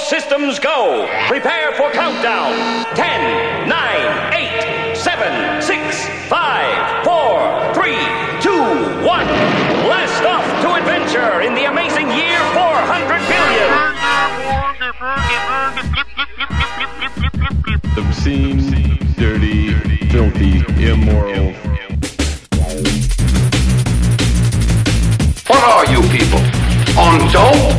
systems go. Prepare for countdown. 10, 9, 8, 7, 6, 5, 4, 3, 2, 1. Blast off to adventure in the amazing year 400 billion. Obscene, dirty, filthy, immoral. What are you people? On dope?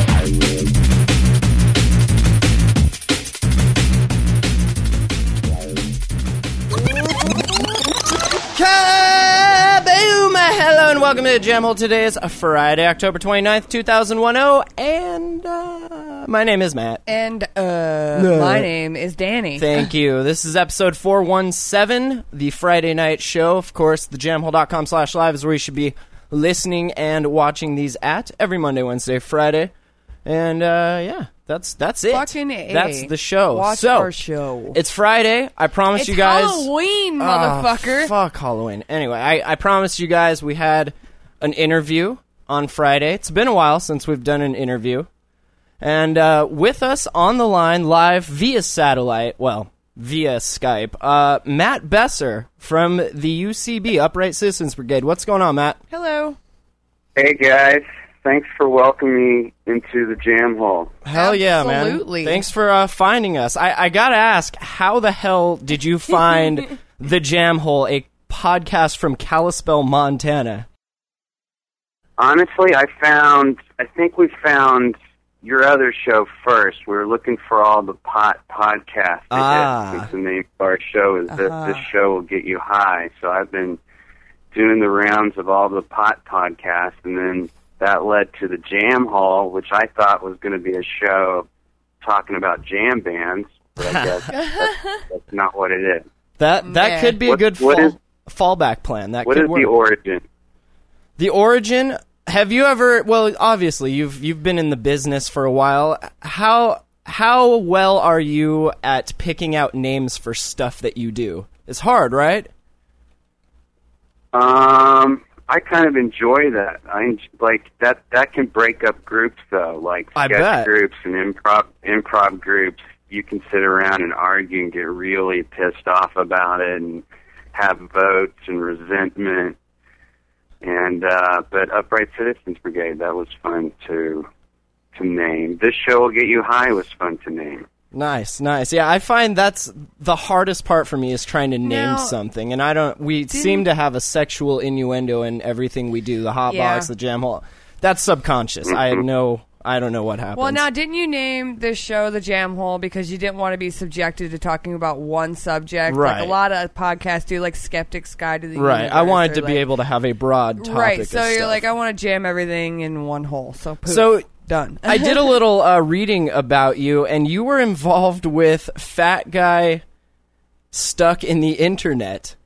Kaboom! Hello and welcome to the Jam Hole. Today is Friday, October 29th, 2010, and my name is Matt. And my name is Danny. Thank you. This is episode 417, the Friday night show. Of course, thejamhole.com/live is where you should be listening and watching these at every Monday, Wednesday, Friday. And yeah, that's it. Fucking A. That's the show. Watch our show. It's Friday. I promise It's you guys. Halloween, motherfucker. Fuck Halloween. Anyway, I promised you guys we had an interview on Friday. It's been a while since we've done an interview. And with us on the line live via satellite, well, via Skype, Matt Besser from the UCB, Upright Citizens Brigade. What's going on, Matt? Hello. Hey, guys. Thanks for welcoming me into the Jam Hole. Hell yeah, man. Absolutely. Thanks for finding us. I gotta ask, how the hell did you find the Jam Hole, a podcast from Kalispell, Montana? Honestly, I think we found your other show first. We were looking for all the podcasts. Since the name of our show is This Show Will Get You High. So I've been doing the rounds of all the podcasts, and then that led to the Jam Hall, which I thought was going to be a show talking about jam bands, but I guess that's not what it is. That could be a good fallback plan. What is the origin? The origin? Have you ever? Well, obviously you've been in the business for a while. How well are you at picking out names for stuff that you do? It's hard, right? I kind of enjoy that. Like that can break up groups though, like sketch groups and improv groups. You can sit around and argue and get really pissed off about it and have votes and resentment. And but Upright Citizens Brigade, that was fun to name. This Show Will Get You High was fun to name. Nice. Yeah, I find that's the hardest part for me is trying to name something, and we seem to have a sexual innuendo in everything we do. The hot box, the Jam Hole. That's subconscious. I don't know what happens. Well, now, didn't you name this show the Jam Hole because you didn't want to be subjected to talking about one subject? Right. Like a lot of podcasts do, like Skeptic's Guide to the Universe. Right. I wanted to be able to have a broad topic. Right. So of you're stuff. like, I want to jam everything in one hole. So poof. So done. I did a little reading about you, and you were involved with Fat Guy Stuck in the Internet.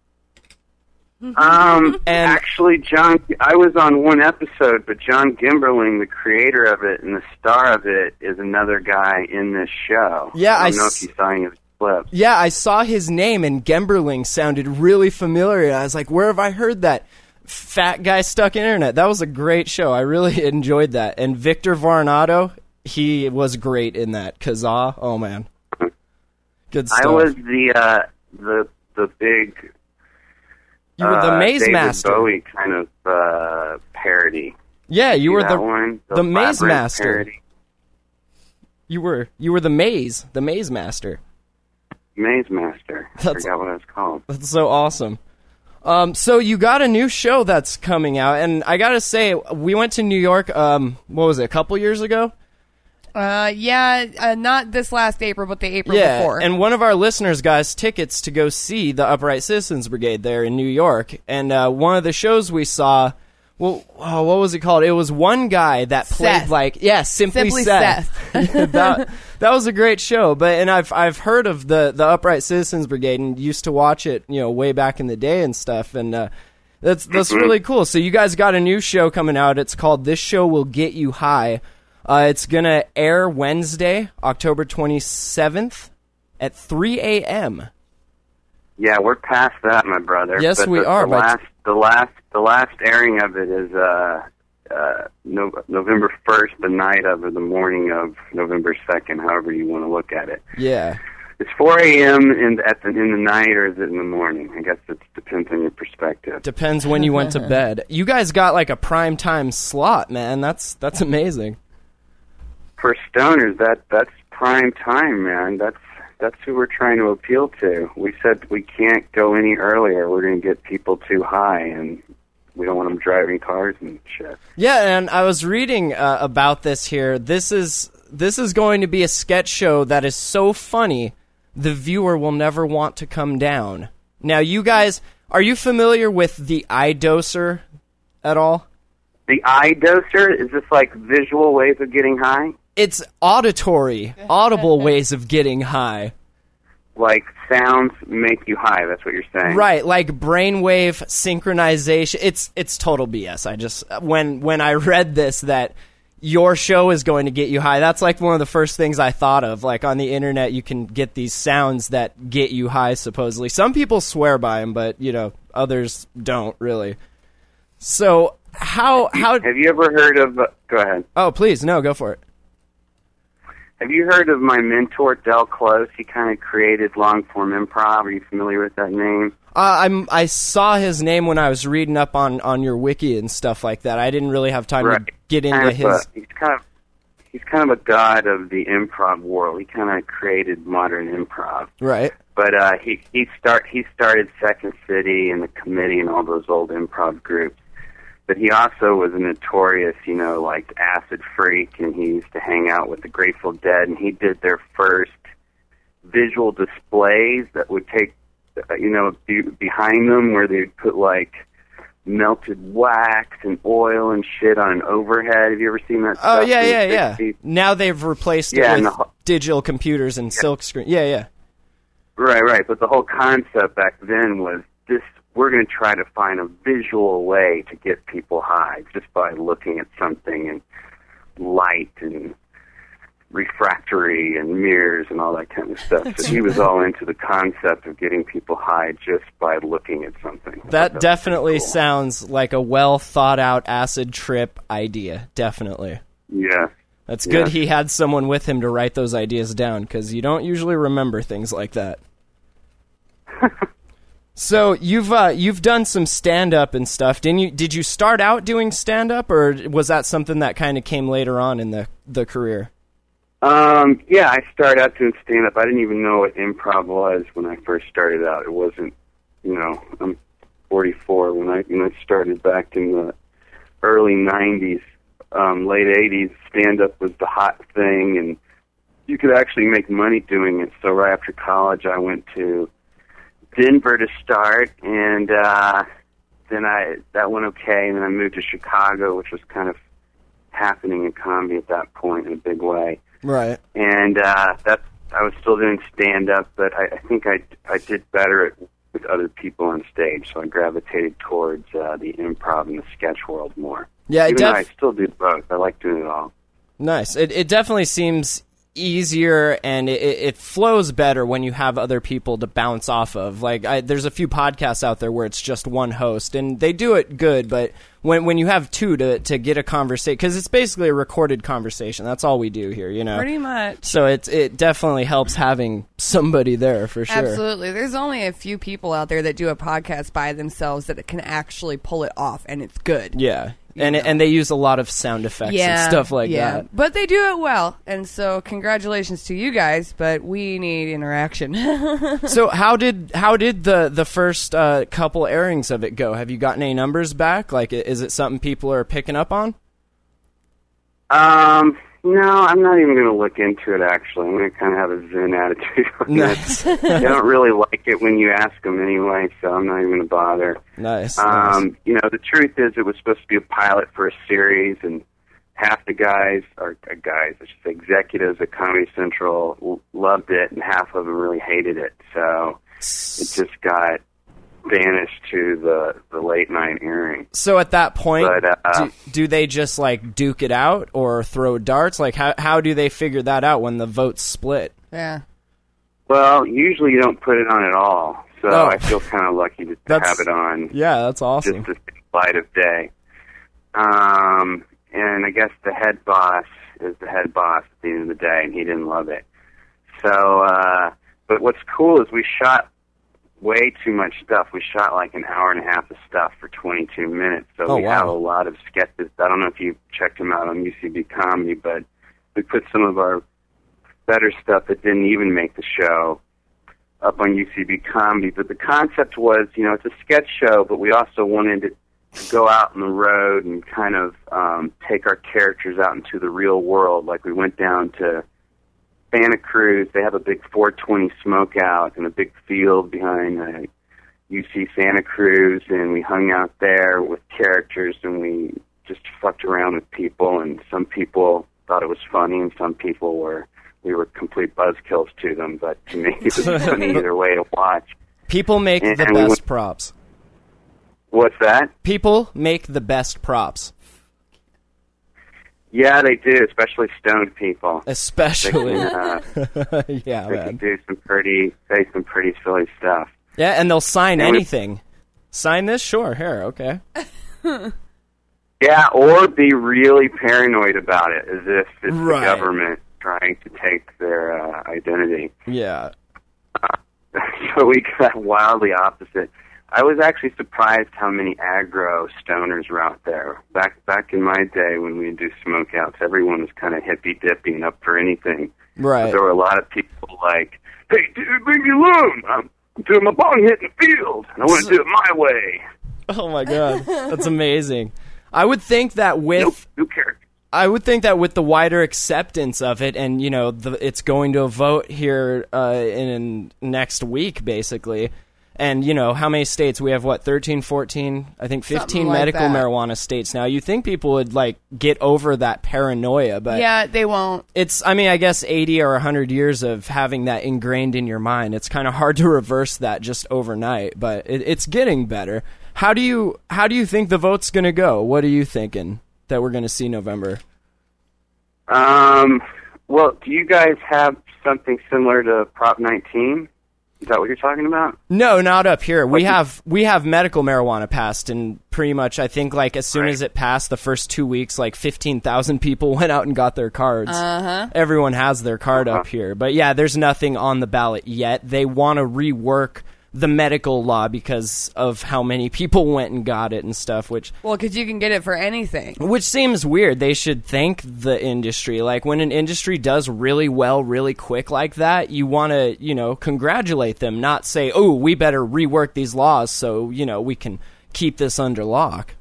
Actually, John, I was on one episode, but John Gimberling, the creator of it and the star of it, is another guy in this show. Yeah, I don't know if you saw any of his clips. Yeah, I saw his name, and Gemberling sounded really familiar. I was like, where have I heard that? Fat Guy Stuck Internet. That was a great show. I really enjoyed that. And Victor Varnado, he was great in that. Kazaa, oh man, good stuff. I was the big. You were the Maze David Master. Bowie kind of parody. Yeah, you were the Maze Master. Parody. You were the Maze Master. Maze Master. I forgot what it was called. That's so awesome. So you got a new show that's coming out, and I gotta say, we went to New York, what was it, a couple years ago? Not this last April, but the April before. And one of our listeners got us tickets to go see the Upright Citizens Brigade there in New York, and one of the shows we saw, what was it called? It was one guy that played Simply Seth. that was a great show. And I've heard of the Upright Citizens Brigade and used to watch it, way back in the day and stuff. And that's really cool. So you guys got a new show coming out. It's called This Show Will Get You High. It's gonna air Wednesday, October 27th at 3 a.m. Yeah, we're past that, my brother. Yes, but we are. The last airing of it is November 1st, the night of, or the morning of November 2nd, however you want to look at it. Yeah. It's 4 a.m. in the night, or is it in the morning? I guess it depends on your perspective. Depends when you went to bed. You guys got like a prime time slot, man. That's amazing. For stoners, that's prime time, man. That's who we're trying to appeal to. We said we can't go any earlier. We're going to get people too high, and we don't want them driving cars and shit. Yeah, and I was reading about this here. This is going to be a sketch show that is so funny, the viewer will never want to come down. Now, you guys, are you familiar with the iDoser at all? The iDoser? Is this like visual ways of getting high? It's auditory, audible ways of getting high. Like sounds make you high, that's what you're saying. Right, like brainwave synchronization. It's total BS. I just, when I read this, that your show is going to get you high, that's like one of the first things I thought of. Like on the internet, you can get these sounds that get you high, supposedly. Some people swear by them, but, others don't, really. So, how... Have you ever heard of... Go ahead. Oh, please, no, go for it. Have you heard of my mentor, Del Close? He kind of created long-form improv. Are you familiar with that name? I saw his name when I was reading up on your wiki and stuff like that. I didn't really have time to get into his... He's kind of a god of the improv world. He kind of created modern improv. Right. But he started Second City and the Committee and all those old improv groups. But he also was a notorious, like acid freak, and he used to hang out with the Grateful Dead, and he did their first visual displays that would take, behind them where they'd put like melted wax and oil and shit on an overhead. Have you ever seen that stuff? Oh, yeah. Now they've replaced it with digital computers and silk screen. Yeah. Right. But the whole concept back then was this. We're going to try to find a visual way to get people high just by looking at something and light and refractory and mirrors and all that kind of stuff. So he was all into the concept of getting people high just by looking at something. That definitely sounds like a well-thought-out acid trip idea. Definitely. Yeah. That's good he had someone with him to write those ideas down, because you don't usually remember things like that. So you've done some stand-up and stuff, didn't you? Did you start out doing stand-up, or was that something that kind of came later on in the career? Yeah, I started out doing stand-up. I didn't even know what improv was when I first started out. It wasn't, I'm 44. When I started back in the early 90s, late 80s, stand-up was the hot thing, and you could actually make money doing it. So right after college, I went to Denver to start, and then that went okay, and then I moved to Chicago, which was kind of happening in comedy at that point in a big way. Right. And I was still doing stand-up, but I think I did better with other people on stage, so I gravitated towards the improv and the sketch world more. Yeah, Even though I still do both. I like doing it all. Nice. It definitely seems easier, and it flows better when you have other people to bounce off of. Like, there's a few podcasts out there where it's just one host, and they do it good, but when you have two to get a conversation, because it's basically a recorded conversation. That's all we do here, Pretty much. So it definitely helps having somebody there, for sure. Absolutely. There's only a few people out there that do a podcast by themselves that can actually pull it off, and it's good. Yeah. And they use a lot of sound effects and stuff like that. But they do it well, and so congratulations to you guys, but we need interaction. So how did the first couple airings of it go? Have you gotten any numbers back? Like, is it something people are picking up on? No, I'm not even going to look into it, actually. I'm going to kind of have a zen attitude on Nice. this. They don't really like it when you ask them anyway, so I'm not even going to bother. Nice. The truth is it was supposed to be a pilot for a series, and half the executives at Comedy Central loved it, and half of them really hated it. So it just got vanished to the late night airing. So at that point, do they just like duke it out or throw darts? Like how do they figure that out when the votes split? Yeah. Well, usually you don't put it on at all. So I feel kind of lucky to have it on. Yeah, that's awesome. Just the light of day. and I guess the head boss is the head boss at the end of the day, and he didn't love it. So, but what's cool is we shot way too much stuff. We shot like an hour and a half of stuff for 22 minutes. So we have a lot of sketches. I don't know if you checked them out on UCB Comedy, but we put some of our better stuff that didn't even make the show up on UCB Comedy. But the concept was, you know, it's a sketch show, but we also wanted to go out on the road and kind of take our characters out into the real world. Like we went down to Santa Cruz. They have a big 420 smokeout and a big field behind UC Santa Cruz, and we hung out there with characters, and we just fucked around with people, and some people thought it was funny, and some people we were complete buzzkills to them, but to me it was funny either way to watch. People make the best props. What's that? People make the best props. Yeah, they do, especially stoned people. Especially. They yeah, they man. can say some pretty silly stuff. Yeah, and they'll sign anything. Sign this? Sure, here, okay. Yeah, or be really paranoid about it, as if it's Right. the government trying to take their identity. Yeah. So we got wildly opposite. I was actually surprised how many aggro stoners were out there. Back in my day when we would do smokeouts, everyone was kind of hippy-dippy and up for anything. Right. But there were a lot of people like, hey, dude, leave me alone. I'm doing my bong hit in the field, and I want to do it my way. Oh, my God. That's amazing. I would think that with... Who cares? I would think that with the wider acceptance of it, and, you know, it's going to a vote here in next week, basically. And, you know, how many states? We have, 13, 14, I think 15 like medical that. marijuana states now. You think people would, get over that paranoia, but... Yeah, they won't. I guess 80 or 100 years of having that ingrained in your mind. It's kind of hard to reverse that just overnight, but it's getting better. How do you think the vote's going to go? What are you thinking that we're going to see November? Well, do you guys have something similar to Prop 19? Is that what you're talking about? No, not up here. We have medical marijuana passed, and pretty much I think as soon as it passed, the first 2 weeks, 15,000 people went out and got their cards. Everyone has their card up here. But yeah, there's nothing on the ballot yet. They want to rework the medical law because of how many people went and got it and stuff, Well, because you can get it for anything. which seems weird. They should thank the industry. When an industry does really well, really quick like that, you want to, congratulate them, not say, oh, we better rework these laws so, we can keep this under lock.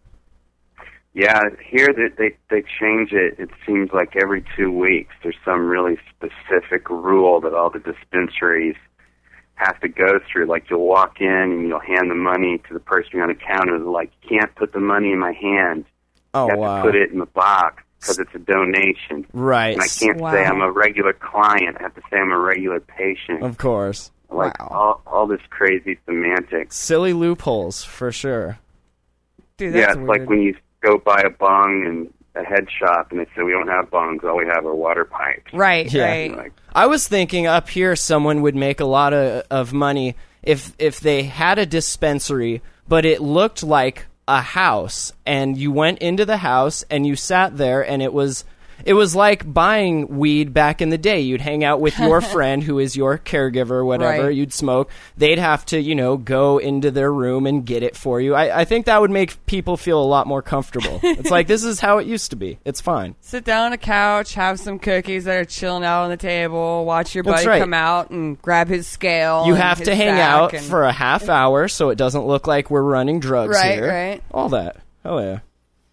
Yeah, here they change it. It seems like every 2 weeks there's some really specific rule that all the dispensaries have to go through. Like, you'll walk in and you'll hand the money to the person behind the counter. They're like, you can't put the money in my hand. Oh, you have wow. to put it in the box because it's a donation. Right. And I can't say I'm a regular client. I have to say I'm a regular patient. Of course. All this crazy semantics. Silly loopholes, for sure. Dude, that's Yeah, it's weird. like when you go buy a bong in a head shop and they say, we don't have bongs, all we have are water pipes. Right, Yeah. right. Like, I was thinking up here someone would make a lot of money if they had a dispensary, but it looked like a house, and you went into the house and you sat there, and it was like buying weed back in the day. You'd hang out with your friend who is your caregiver or whatever. Right. You'd smoke. They'd have to, go into their room and get it for you. I think that would make people feel a lot more comfortable. It's like, this is how it used to be. It's fine. Sit down on a couch, have some cookies that are chilling out on the table, watch your That's buddy right. come out and grab his scale. You and have his to hang sack out and- for a half hour so it doesn't look like we're running drugs Right, here. right. All that. Oh, yeah.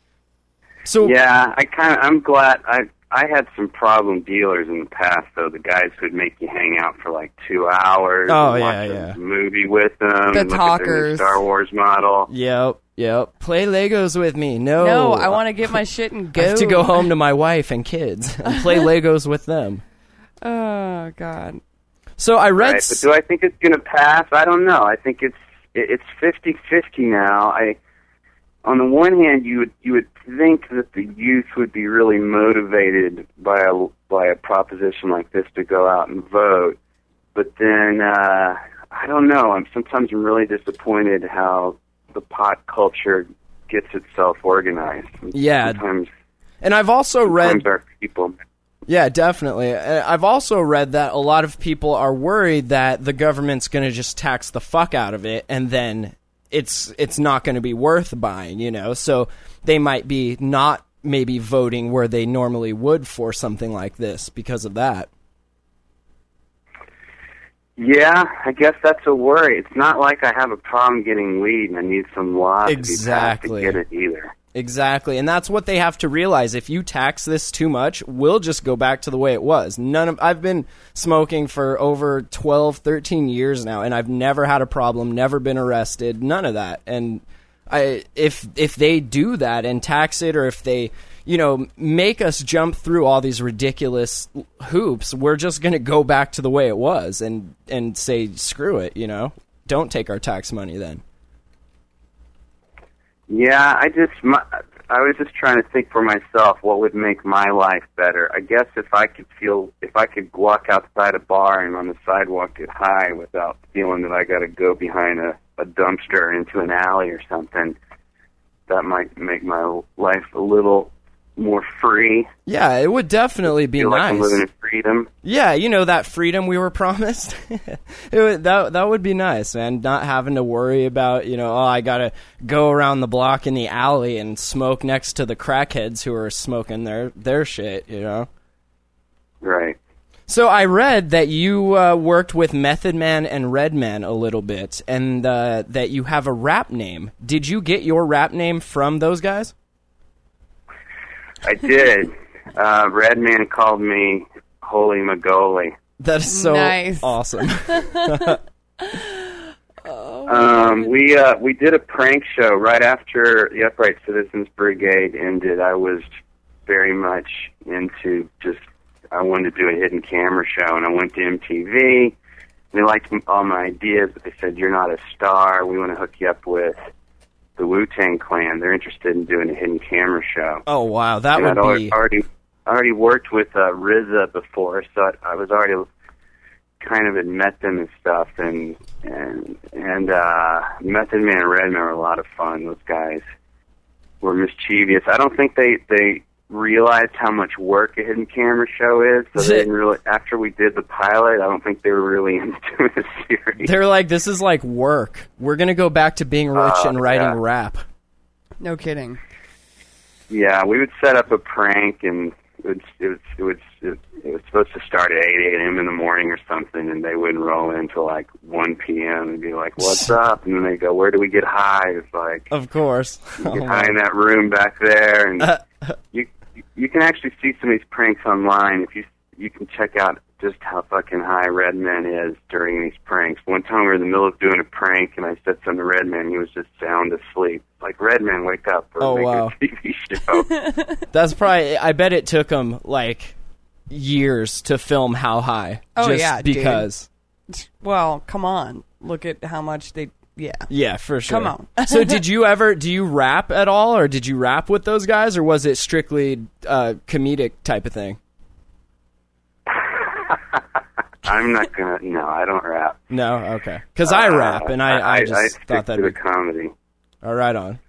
So, yeah, I'm glad. I had some problem dealers in the past, though. The guys who'd make you hang out for 2 hours. Oh, and yeah, watch yeah. a movie with them. The and look at their new talkers. Star Wars model. Yep. Play Legos with me. No, I want to get my shit and go. I have to go home to my wife and kids and play Legos with them. Oh, God. So I read... Right, but do I think it's going to pass? I don't know. I think it's 50-50 now. On the one hand, you would think that the youth would be really motivated by a proposition like this to go out and vote, but then I don't know. Sometimes I'm really disappointed how the pot culture gets itself organized. Yeah. Sometimes, and I've also read... our people... Yeah, definitely. I've also read that a lot of people are worried that the government's going to just tax the fuck out of it, and then it's not going to be worth buying, you know? So they might be not maybe voting where they normally would for something like this because of that. Yeah, I guess that's a worry. It's not like I have a problem getting weed and I need some law to be passed to get it either. Exactly, and that's what they have to realize. If you tax this too much, we'll just go back to the way it was. I've been smoking for over 12, 13 years now, and I've never had a problem, never been arrested, none of that. And if they do that and tax it, or if they, you know, make us jump through all these ridiculous hoops, we're just going to go back to the way it was and say, screw it, you know? Don't take our tax money then. Yeah, I was just trying to think for myself what would make my life better. I guess if I could walk outside a bar and on the sidewalk get high without feeling that I got to go behind a dumpster into an alley or something, that might make my life a little more free. Yeah, it would definitely be nice. Like I'm living in freedom. Yeah, you know, that freedom we were promised. That would be nice, man. Not having to worry about, you know, I gotta go around the block in the alley and smoke next to the crackheads who are smoking their shit, you know? Right. So I read that you worked with Method Man and Redman a little bit, and that you have a rap name. Did you get your rap name from those guys? I did. Redman called me Holy Magoli. That is so nice. Awesome. We did a prank show right after the Upright Citizens Brigade ended. I was very much into I wanted to do a hidden camera show, and I went to MTV. They liked all my ideas, but they said, "You're not a star. We want to hook you up with the Wu-Tang Clan. They're interested in doing a hidden camera show." Oh wow, that would be. I already worked with RZA before, so I was already kind of had met them and stuff, and Method Man and Redman were a lot of fun. Those guys were mischievous. I don't think they realized how much work a hidden camera show is, so they didn't really. After we did the pilot, I don't think they were really into the series. They're like, this is like work. We're gonna go back to being rich and writing rap. No kidding. Yeah, we would set up a prank, and it was supposed to start at 8 a.m. in the morning or something, and they wouldn't roll in until like 1 p.m. and be like, "What's up?" And then they go, "Where do we get high?" It's like, of course, you get high in that room back there, and you can actually see some of these pranks online. If you can check out just how fucking high Redman is during these pranks. One time we were in the middle of doing a prank, and I said something to Redman. He was just sound asleep. Like, "Redman, wake up. We're making a TV show." That's probably... I bet it took him, like, years to film How High. Oh, just yeah, because. Dude. Well, come on. Look at how much they... Yeah. Yeah, for sure. Come on. So do you rap at all, or did you rap with those guys, or was it strictly comedic type of thing? I'm not gonna. No, I don't rap. No, okay. Because I rap, and I just thought that'd be comedy. All right, on.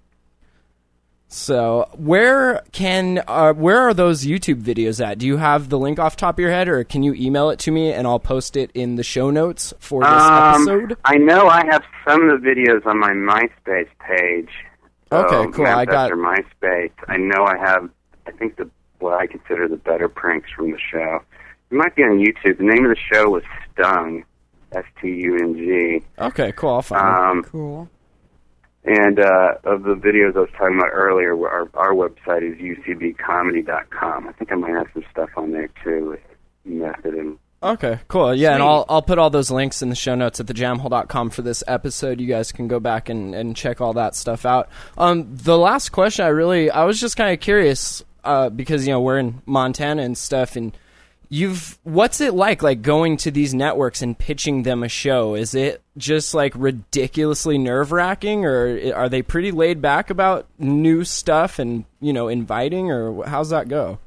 So where are those YouTube videos at? Do you have the link off the top of your head, or can you email it to me and I'll post it in the show notes for this episode? I know I have some of the videos on my MySpace page. Okay, cool. I got MySpace. I know I have. I think what I consider the better pranks from the show. It might be on YouTube. The name of the show was Stung, Stung. Okay, cool. I'll find it. Cool. And of the videos I was talking about earlier, our website is ucbcomedy.com. I think I might have some stuff on there too with Method and. Okay, cool. Yeah, and I'll put all those links in the show notes at thejamhole.com for this episode. You guys can go back and check all that stuff out. The last question, I was just kind of curious because we're in Montana and stuff, and what's it like going to these networks and pitching them a show? Is it just like ridiculously nerve-wracking, or are they pretty laid back about new stuff and inviting, or how's that go?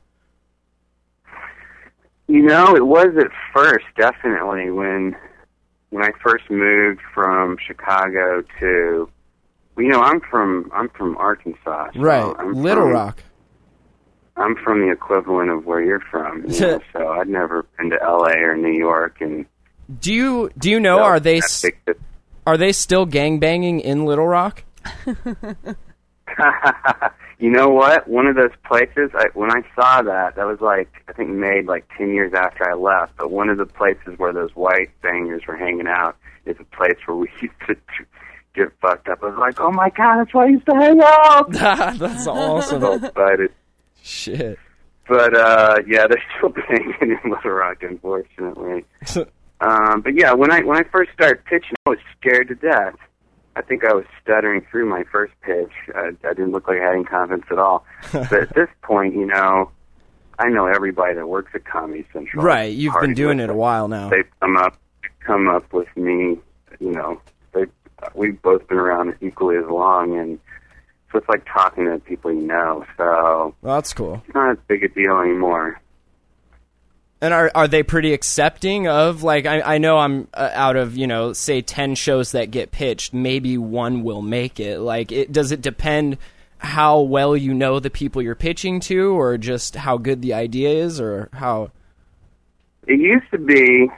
It was at first, definitely, when I first moved from Chicago to Well, I'm from Arkansas. So right, Little Rock. I'm from the equivalent of where you're from, so I'd never been to L.A. or New York. And do you know, are they still gangbanging in Little Rock? You know what? One of those places, when I saw that was I think made 10 years after I left, but one of the places where those white bangers were hanging out is a place where we used to get fucked up. I was like, oh my God, that's why I used to hang out! That's awesome. So excited. Shit. But, yeah, they're still banging in Little Rock, unfortunately. But yeah, when I first started pitching, I was scared to death. I think I was stuttering through my first pitch. I didn't look like I had any confidence at all. But at this point, I know everybody that works at Comedy Central. Right, you've been doing it a while now. They've come up with me, we've both been around equally as long, and so it's like talking to people you know. So well, that's cool. It's not as big a deal anymore. And are they pretty accepting of, I know I'm out of, say 10 shows that get pitched, maybe one will make it. Does it depend how well you know the people you're pitching to, or just how good the idea is, or how? It used to be,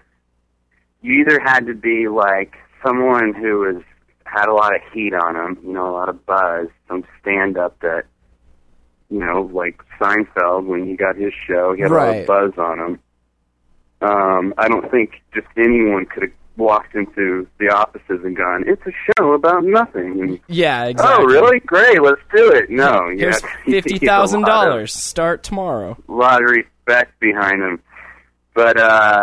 you either had to be someone who had a lot of heat on them, a lot of buzz, some stand-up that, like Seinfeld, when he got his show, he had a lot of buzz on him. I don't think just anyone could have walked into the offices and gone, it's a show about nothing. And, yeah, exactly. Oh, really? Great, let's do it. No. Here's $50,000. Start tomorrow. A lot of respect behind them. But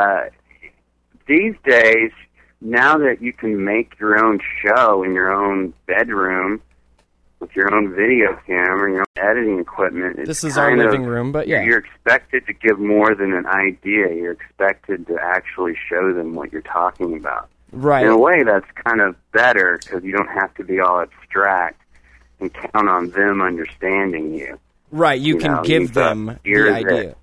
these days, now that you can make your own show in your own bedroom, with your own video camera, your own editing equipment. This is our living room, but yeah. You're expected to give more than an idea. You're expected to actually show them what you're talking about. Right. In a way, that's kind of better because you don't have to be all abstract and count on them understanding you. Right, you can give them the idea.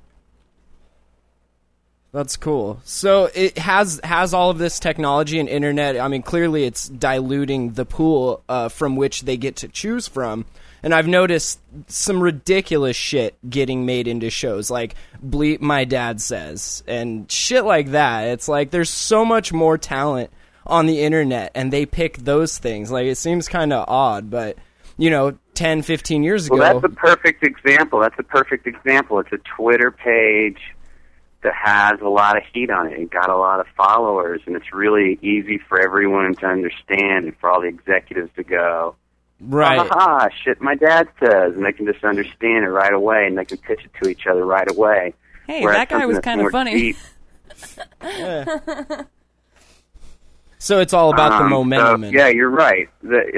That's cool. So it has all of this technology and internet. I mean, clearly it's diluting the pool from which they get to choose from. And I've noticed some ridiculous shit getting made into shows, like Bleep My Dad Says, and shit like that. It's like there's so much more talent on the internet, and they pick those things. Like, it seems kind of odd, but, 10, 15 years ago... Well, that's a perfect example. It's a Twitter page that has a lot of heat on it. It got a lot of followers, and it's really easy for everyone to understand and for all the executives to go, right, shit my dad says, and they can just understand it right away, and they can pitch it to each other right away. Hey, that guy was kind of funny. Yeah. So it's all about the momentum. So, yeah, you're right.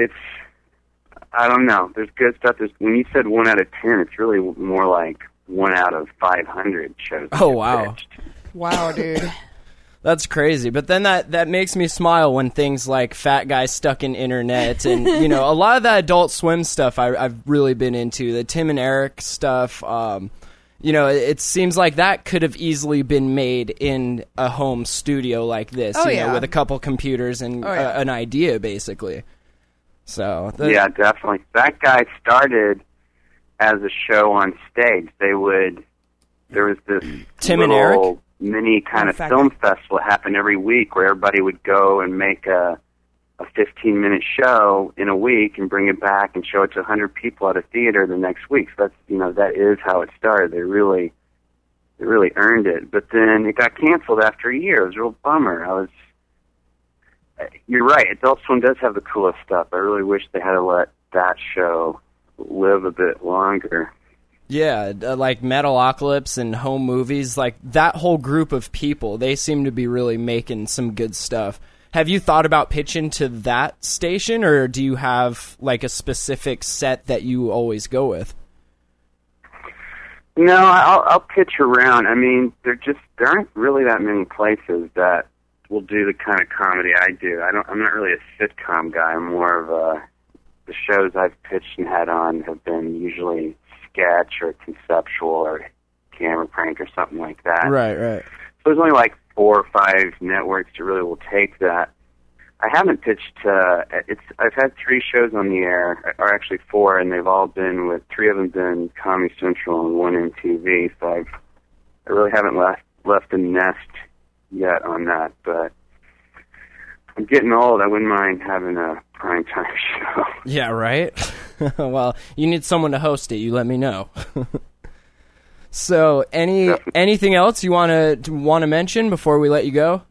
I don't know. There's good stuff. When you said 1 out of 10, it's really more like 1 out of 500 shows. Oh, wow. Pitched. Wow, dude. That's crazy. But then that makes me smile when things like Fat Guy Stuck in Internet and, a lot of that Adult Swim stuff I've really been into. The Tim and Eric stuff, it seems like that could have easily been made in a home studio like this, with a couple computers and an idea, basically. So yeah, definitely. That guy started as a show on stage. There was this Tim and Eric mini kind of film festival that happened every week where everybody would go and make a 15-minute show in a week and bring it back and show it to 100 people at a theater the next week. So that's, that is how it started. They really earned it. But then it got canceled after a year. It was a real bummer. You're right. Adult Swim does have the coolest stuff. I really wish they had to let that show live a bit longer. Yeah, like Metalocalypse and Home Movies, like that whole group of people, they seem to be really making some good stuff. Have you thought about pitching to that station, or do you have like a specific set that you always go with? No, I'll pitch around. I mean, there aren't really that many places that will do the kind of comedy I do. I'm not really a sitcom guy. I'm more of the shows I've pitched and had on have been usually sketch or conceptual or camera prank or something like that. Right. So there's only like 4 or 5 networks that really will take that. I haven't pitched. I've had 3 shows on the air, or actually 4, and they've all been with 3 of them been Comedy Central and 1 MTV. So I really haven't left a nest yet on that. But I'm getting old. I wouldn't mind having a primetime show. Yeah, right. Well, you need someone to host it. You let me know. So, anything else you want to mention before we let you go?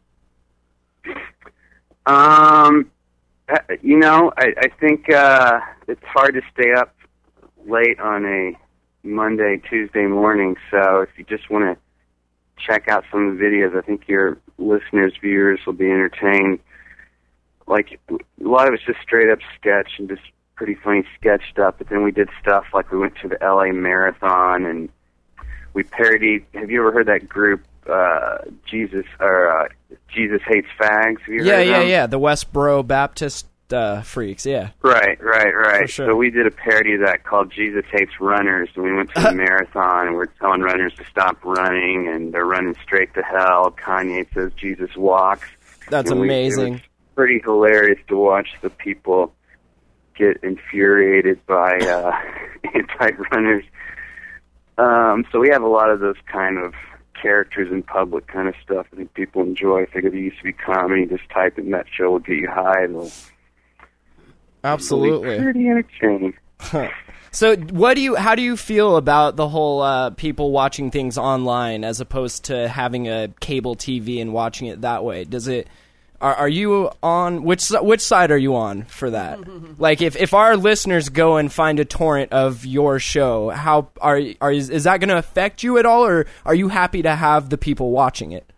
I think it's hard to stay up late on a Monday, Tuesday morning, so if you just want to check out some of the videos, I think your listeners, viewers will be entertained. Like, a lot of it's just straight up sketch and just pretty funny sketch stuff, but then we did stuff like we went to the LA Marathon and we parodied, have you ever heard that group, Jesus Hates Fags? Have you heard of them? Yeah, the Westboro Baptist freaks, yeah. Right. For sure. So we did a parody of that called Jesus Hates Runners, and we went to the marathon, and we're telling runners to stop running, and they're running straight to hell. Kanye says Jesus walks. That's amazing. It was pretty hilarious to watch the people get infuriated by anti-runners. So we have a lot of those kind of characters in public kind of stuff. I think people enjoy. I figured it used to be comedy. Just type in that show will get you high. Absolutely. Pretty entertaining. So how do you feel about the whole people watching things online as opposed to having a cable TV and watching it that way? Are you on which side are you on for that? Like if our listeners go and find a torrent of your show, is that going to affect you at all, or are you happy to have the people watching it?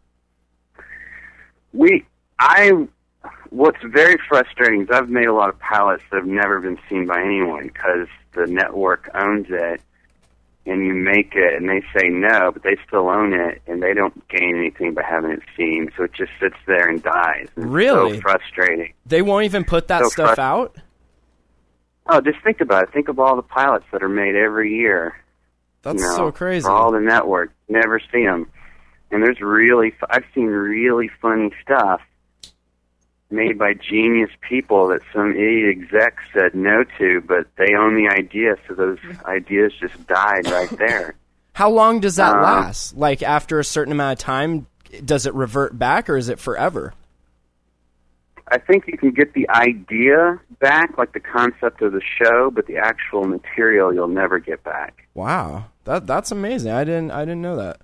What's very frustrating is I've made a lot of pilots that have never been seen by anyone because the network owns it, and you make it, and they say no, but they still own it, and they don't gain anything by having it seen, so it just sits there and dies. It's really? So frustrating. They won't even put that stuff out? Oh, just think about it. Think of all the pilots that are made every year. That's so crazy. For all the networks. Never see them. And I've seen really funny stuff made by genius people that some idiot exec said no to, but they own the idea, so those ideas just died right there. How long does that last? Like, after a certain amount of time, does it revert back, or is it forever? I think you can get the idea back, like the concept of the show, but the actual material you'll never get back. Wow. That's amazing. I didn't know that.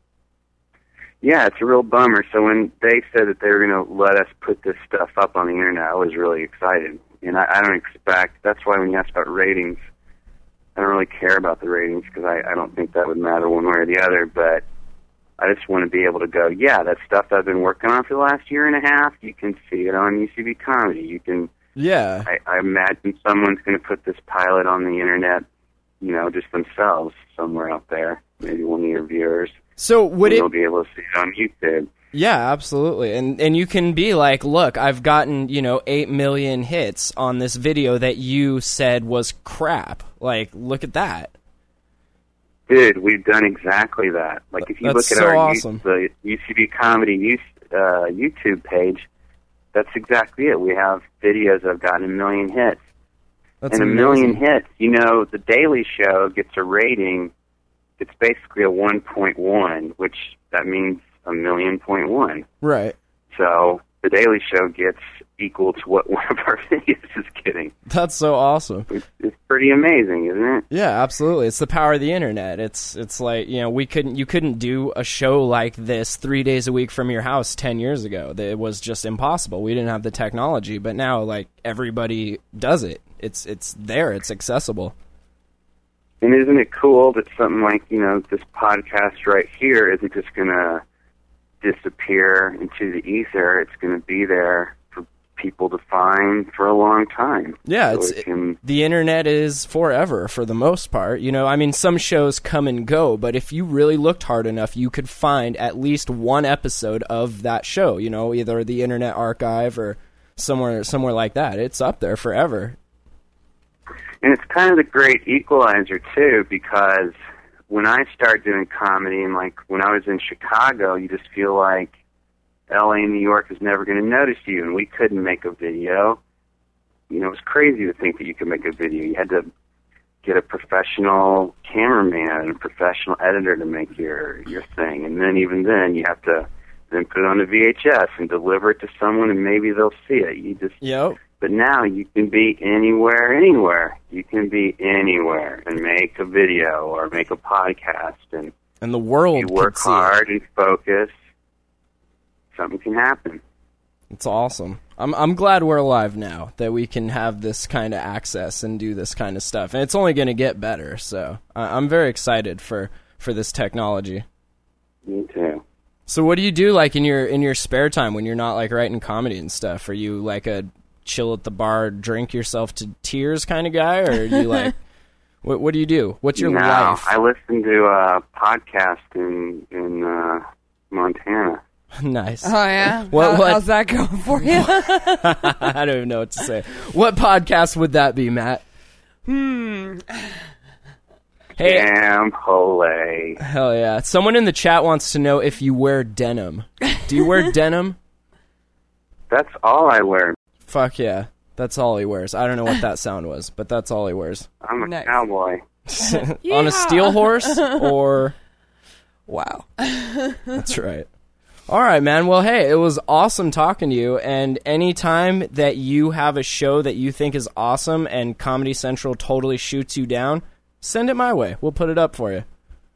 Yeah, it's a real bummer. So when they said that they were going to let us put this stuff up on the internet, I was really excited. And I don't expect, that's why when you ask about ratings, I don't really care about the ratings because I don't think that would matter one way or the other, but I just want to be able to go, yeah, that stuff I've been working on for the last year and a half, you can see it on UCB Comedy. You can, yeah. I imagine someone's going to put this pilot on the internet, just themselves somewhere out there, maybe one of your viewers. So they'll be able to see it on YouTube. Yeah, absolutely. And you can be like, look, I've gotten, 8 million hits on this video that you said was crap. Like, look at that. Dude, we've done exactly that. Like, if you look at the UCB Comedy YouTube page, that's exactly it. We have videos that have gotten 1 million hits. That's amazing. 1 million hits. The Daily Show gets a rating. It's basically a 1.1, which that means 1,000,000.1. Right. So the Daily Show gets equal to what one of our videos is getting. That's so awesome. It's pretty amazing, isn't it? Yeah, absolutely. It's the power of the internet. It's like, you couldn't do a show like this 3 days a week from your house 10 years ago. It was just impossible. We didn't have the technology, but now like everybody does it. It's there. It's accessible. And isn't it cool that something like, this podcast right here isn't just going to disappear into the ether. It's going to be there for people to find for a long time. Yeah, the internet is forever for the most part. Some shows come and go, but if you really looked hard enough, you could find at least one episode of that show, either the Internet Archive or somewhere like that. It's up there forever. And it's kind of the great equalizer, too, because when I started doing comedy, and like when I was in Chicago, you just feel like LA and New York is never going to notice you, and we couldn't make a video. You know, it was crazy to think that you could make a video. You had to get a professional cameraman and a professional editor to make your thing, and then even then you have to then put it on a VHS and deliver it to someone, and maybe they'll see it. You just But now you can be anywhere. You can be anywhere and make a video or make a podcast, and the world. You work hard and focus. Something can happen. It's awesome. I'm glad we're alive now, that we can have this kind of access and do this kind of stuff, and it's only going to get better. So I'm very excited for this technology. Me too. So what do you do like in your spare time when you're not like writing comedy and stuff? Are you like a chill at the bar, drink yourself to tears kind of guy, or are you like what do you do? What's your life? I listen to a podcast in Montana. Nice. Oh yeah. How's that going for you? I don't even know what to say. What podcast would that be, Matt? Hey. Damn, Ole. Hell yeah. Someone in the chat wants to know if you wear denim. Do you wear denim? That's all I wear. Fuck yeah. That's all he wears. I don't know what that sound was, but that's all he wears. I'm a cowboy. On a steel horse or... Wow. That's right. All right, man. Well, hey, it was awesome talking to you, and anytime that you have a show that you think is awesome and Comedy Central totally shoots you down, send it my way. We'll put it up for you.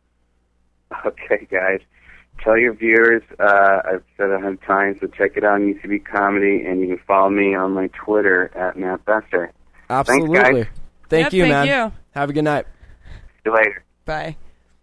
Okay, guys. Tell your viewers, I've said 100 times, so check it out on UCB Comedy, and you can follow me on my Twitter at Matt Besser. Absolutely. Thanks, guys. Thank you, man. You. Have a good night. See you later. Bye.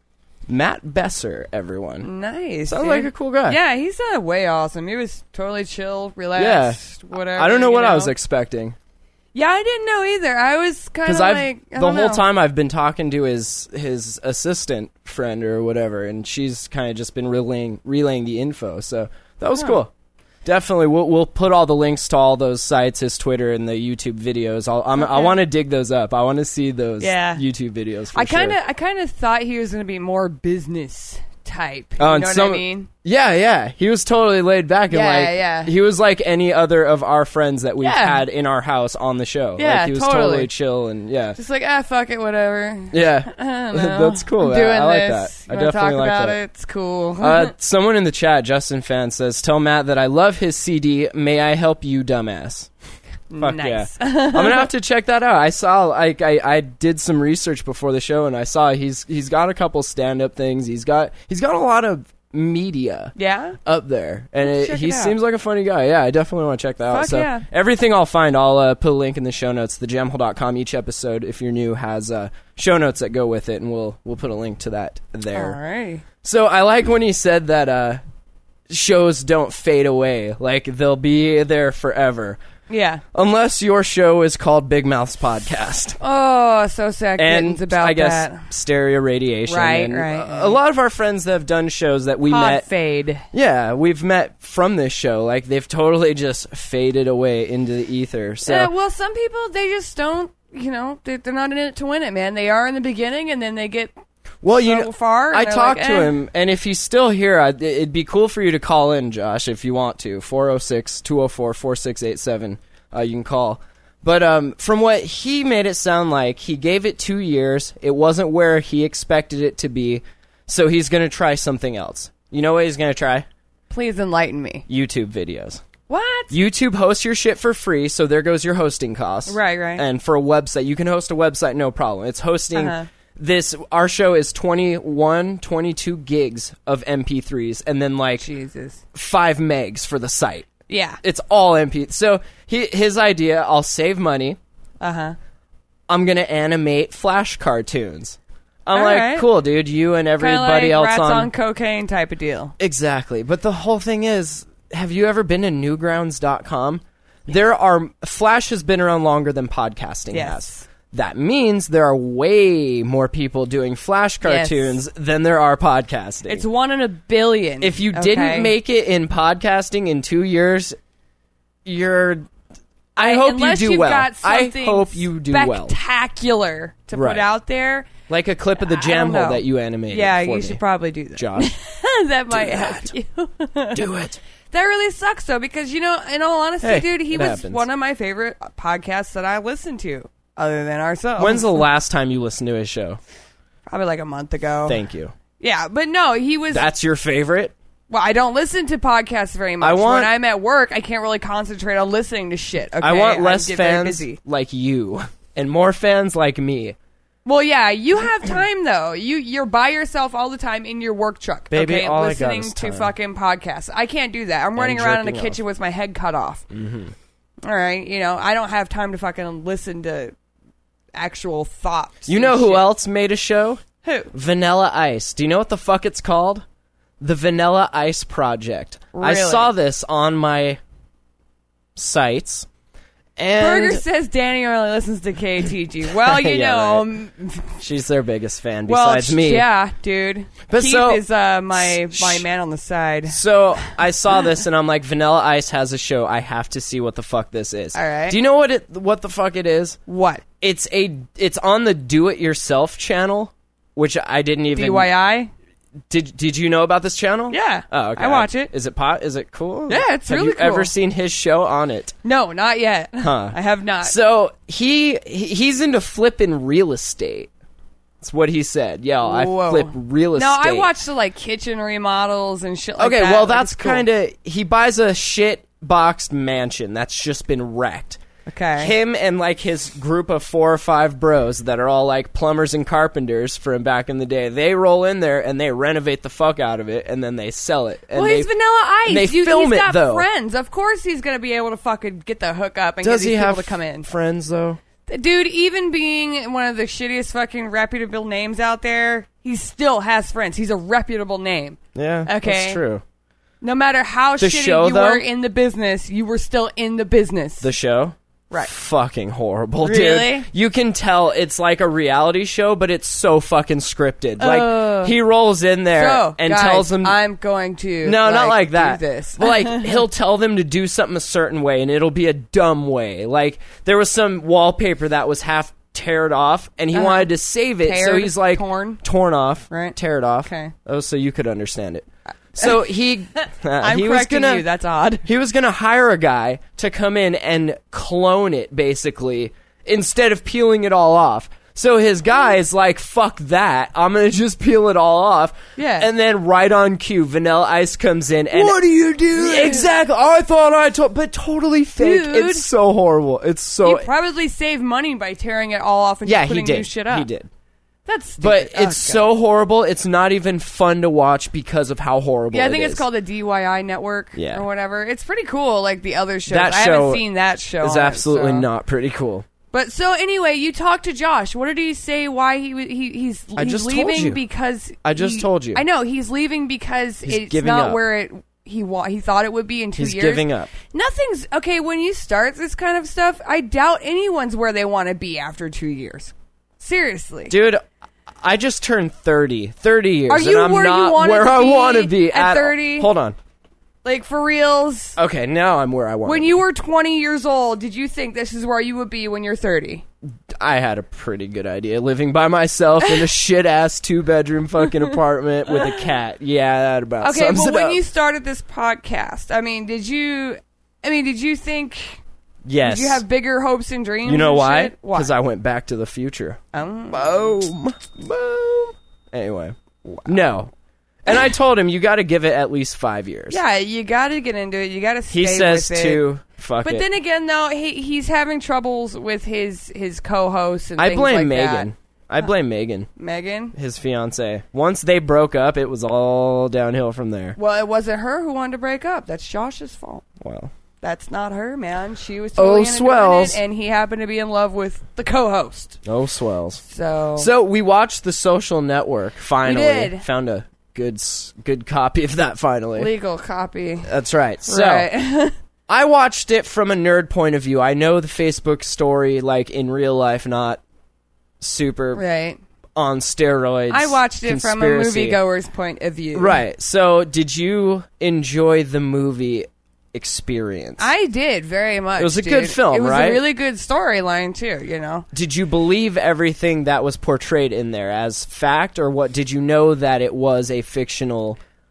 Matt Besser, everyone. Nice. Sounds like a cool guy. Yeah, he's way awesome. He was totally chill, relaxed, whatever. I don't know what I was expecting. Yeah, I didn't know either. I was kind of like, the whole time I've been talking to his assistant friend or whatever, and she's kind of just been relaying the info. So that was cool. Definitely, we'll put all the links to all those sites, his Twitter and the YouTube videos. I want to dig those up. I want to see those YouTube videos. I kind of thought he was going to be more business type. You know what I mean? Yeah. He was totally laid back and he was like any other of our friends that we've had in our house on the show. Yeah, like, he was totally chill and just like fuck it, whatever. Yeah, I don't know. that's cool. I'm doing I like this. that. I definitely like that. It's cool. Someone in the chat, Justin Fan, says, "Tell Matt that I love his CD. May I help you, dumbass?" Fuck nice. Yeah. I'm gonna have to check that out. I saw I did some research before the show, and I saw he's got a couple stand-up things. He's got a lot of media up there, and he seems like a funny guy. Yeah, I definitely want to check that out. So everything I'll find, I'll put a link in the show notes. TheJamHole.com. Each episode, if you're new, has show notes that go with it, and we'll put a link to that there. All right. So I like when he said that shows don't fade away, like they'll be there forever. Yeah. Unless your show is called Big Mouth's Podcast. Oh, so sad. And about I guess that. Stereo Radiation. Right, and right. A lot of our friends that have done shows that we met. Fade. Yeah, we've met from this show. Like, they've totally just faded away into the ether. So, yeah, well, some people, they just don't, they're not in it to win it, man. They are in the beginning, and then they get... Well, far, I talked to him, and if he's still here, it'd be cool for you to call in, Josh, if you want to. 406-204-4687. You can call. But from what he made it sound like, he gave it 2 years. It wasn't where he expected it to be, so he's going to try something else. You know what he's going to try? Please enlighten me. YouTube videos. What? YouTube hosts your shit for free, so there goes your hosting costs. Right. And for a website, you can host a website, no problem. It's hosting... Our show is 22 gigs of MP3s, and then Jesus. 5 megs for the site. Yeah. It's all MP. So his idea, I'll save money. I'm going to animate Flash cartoons. I'm like, cool, dude, you and everybody else rats on cocaine type of deal. Exactly. But the whole thing is, have you ever been to newgrounds.com? Flash has been around longer than podcasting has. That means there are way more people doing Flash cartoons than there are podcasting. It's 1 in a billion. If you didn't make it in podcasting in 2 years, I hope you do well. I hope you do well. Spectacular to put out there. Like a clip of the jam hole that you animated. Yeah, for you me. should probably do that. Josh. That might help you. Do it. That really sucks, though, because, you know, in all honesty, Hey, dude, he it was happens. one of my favorite podcasts that I listened to, other than ourselves. When's the last time you listened to his show? Probably like a month ago. Thank you. Yeah, but no, he was... That's your favorite? Well, I don't listen to podcasts very much. When I'm at work, I can't really concentrate on listening to shit, okay? I want less get very fans busy. like you and more fans like me. Well, yeah, you have time, though. You're by yourself all the time in your work truck, Baby, okay? all I got listening is to time. fucking podcasts. I can't do that. I'm running around in the jerking kitchen off. with my head cut off. Mm-hmm. All right, you know, I don't have time to fucking listen to actual thoughts. You know and who shit. else made a show? Who? Vanilla Ice. Do you know what the fuck it's called? The Vanilla Ice Project. I Really? saw this on my sites. And Burger says Danny only listens to KTG. Well, you Yeah, know, she's their biggest fan well, besides me. yeah, dude. But Keith so- is my man on the side. So I saw this and I'm like, Vanilla Ice has a show. I have to see what the fuck this is. All right. Do you know what the fuck it is? What? It's on the Do It Yourself channel, which I didn't even. DYI? Did you know about this channel? Yeah. Oh, okay. I watch it. Is it cool? Yeah, it's Have really you ever cool. seen his show on it? No, not yet. Huh. I have not. So he's into flipping real estate. That's what he said. Yeah, I Whoa. flip real estate. No, I watched the like kitchen remodels and shit like Okay, that. well, Like, that's it's cool. kind of he buys a shit boxed mansion that's just been wrecked. Okay. Him and like his group of 4 or 5 bros that are all like plumbers and carpenters from back in the day. They roll in there and they renovate the fuck out of it and then they sell it. And Well, he's Vanilla Ice. and they film he's it, got though. friends. Of course, he's gonna be able to fucking get the hookup and Does get he these people have to come in. friends though? Dude, even being one of the shittiest fucking reputable names out there, he still has friends. He's a reputable name. Yeah, Okay. that's true. No matter how The shitty show, you though? were in the business, you were still in the business. The show? Right. Fucking horrible, Really? dude. You can tell it's like a reality show, but it's so fucking scripted. Like, he rolls in there So, and guys, tells them... I'm going to No, not like that. do this. But like he'll tell them to do something a certain way, and it'll be a dumb way. Like there was some wallpaper that was half teared off, and he wanted to save it, so Teared? he's like Torn off, Right. tear it off. Okay. Oh, so you could understand it. So he I'm he was correcting gonna you. That's odd. he was gonna hire a guy to come in and clone it, basically, instead of peeling it all off. So his guy is like, fuck that. I'm going to just peel it all off. Yeah. And then right on cue, Vanilla Ice comes in and... What are you doing? Exactly. I thought I told... But totally fake. Dude. It's so horrible. It's so... He probably saved money by tearing it all off and yeah, just he putting did. new shit up. He did. That's stupid. But Oh, it's God. so horrible. It's not even fun to watch because of how horrible Yeah, I think it it's is. called the DYI network Yeah. or whatever. It's pretty cool, like the other shows. That I show haven't seen that show. It's on it, absolutely so. not pretty cool. But so anyway, you talked to Josh. What did he say? Why he's I just told leaving you. because I just told you. I know he's leaving because He's it's giving not up. where he thought it would be in 2 He's years. giving up. Nothing's okay when you start this kind of stuff. I doubt anyone's where they want to be after 2 years. Seriously, Dude, I just turned 30. 30 years. Are you and I'm where you not wanted where to I be want to be at 30? Hold on. like for reals. Okay, now I'm where I want When to you were 20 years old, did you think this is where you would be when you're 30? be. I had a pretty good idea. Living by myself in a shit-ass 2-bedroom fucking apartment with a cat. Yeah, that about Okay, sums but it when up. you started this podcast, did you think, Yes. did you have bigger hopes and dreams? You know and why? shit? Why? Because I went back to the future. Oh. Boom. Boom. Anyway. No. And I told him, you got to give it at least 5 years. Yeah, you got to get into it. You got to stay He says with it. to fuck But it. then again, though, he's having troubles with his co-hosts and I things blame like Megan. that. I blame Megan, Megan? his fiance. Once they broke up, it was all downhill from there. Well, it wasn't her who wanted to break up. That's Josh's fault. Well, That's not her, man. She was totally into doing swells. it, and he happened to be in love with the co-host. oh swells. So We watched The Social Network. Finally, did. Found a good copy of that. Finally, legal copy. that's right. So Right. I watched it from a nerd point of view. I know the Facebook story, like in real life, not super Right. on steroids. I watched it from a conspiracy. moviegoer's point of view. Right. So, did you enjoy the movie experience? I did very much. It was a dude. good film, It was right? a really good storyline too. You know. Did you believe everything that was portrayed in there as fact, or what? Did you know that it was a fictional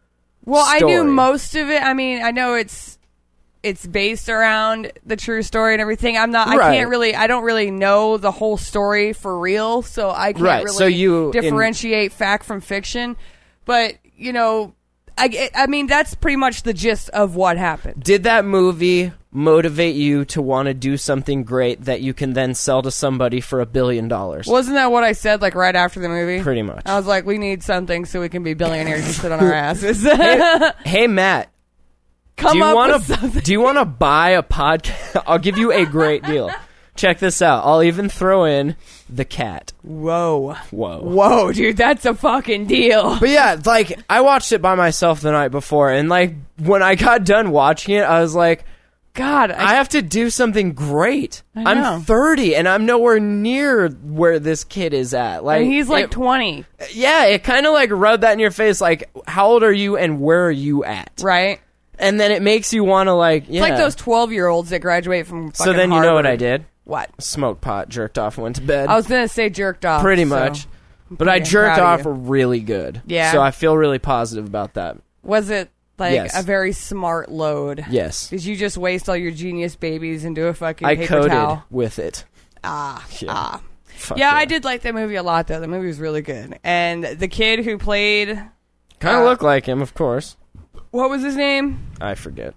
Well, I story. knew most of it. I mean, I know it's based around the true story and everything. I don't really know the whole story for real, so I can't really differentiate fact from fiction. But, you know, I mean, that's pretty much the gist of what happened. Did that movie motivate you to want to do something great that you can then sell to somebody for $1 billion? Wasn't that what I said, like, right after the movie? Pretty much. I was like, we need something so we can be billionaires and sit on our asses. Hey, Matt. Do you want to buy a podcast? I'll give you a great deal. Check this out. I'll even throw in the cat. Whoa, dude, that's a fucking deal. But yeah, like, I watched it by myself the night before, and like, when I got done watching it, I was like, God, I have to do something great. I'm 30, and I'm nowhere near where this kid is at. Like, and he's like 20. Yeah, it kind of like rubbed that in your face. Like, how old are you, and where are you at? Right. And then it makes you want to, like, It's like those 12-year-olds that graduate from fucking So then Harvard. You know what I did? What? Smoked pot, jerked off, and went to bed. I was going to say jerked off. Pretty much. But I jerked off really good. Yeah. So I feel really positive about that. Was it, like, Yes. a very smart load? Yes. Did you just waste all your genius babies and do a fucking I paper coded towel? with it. Yeah, Yeah, I did like that movie a lot, though. The movie was really good. And the kid who played... Kind of looked like him, of course. What was his name? I forget.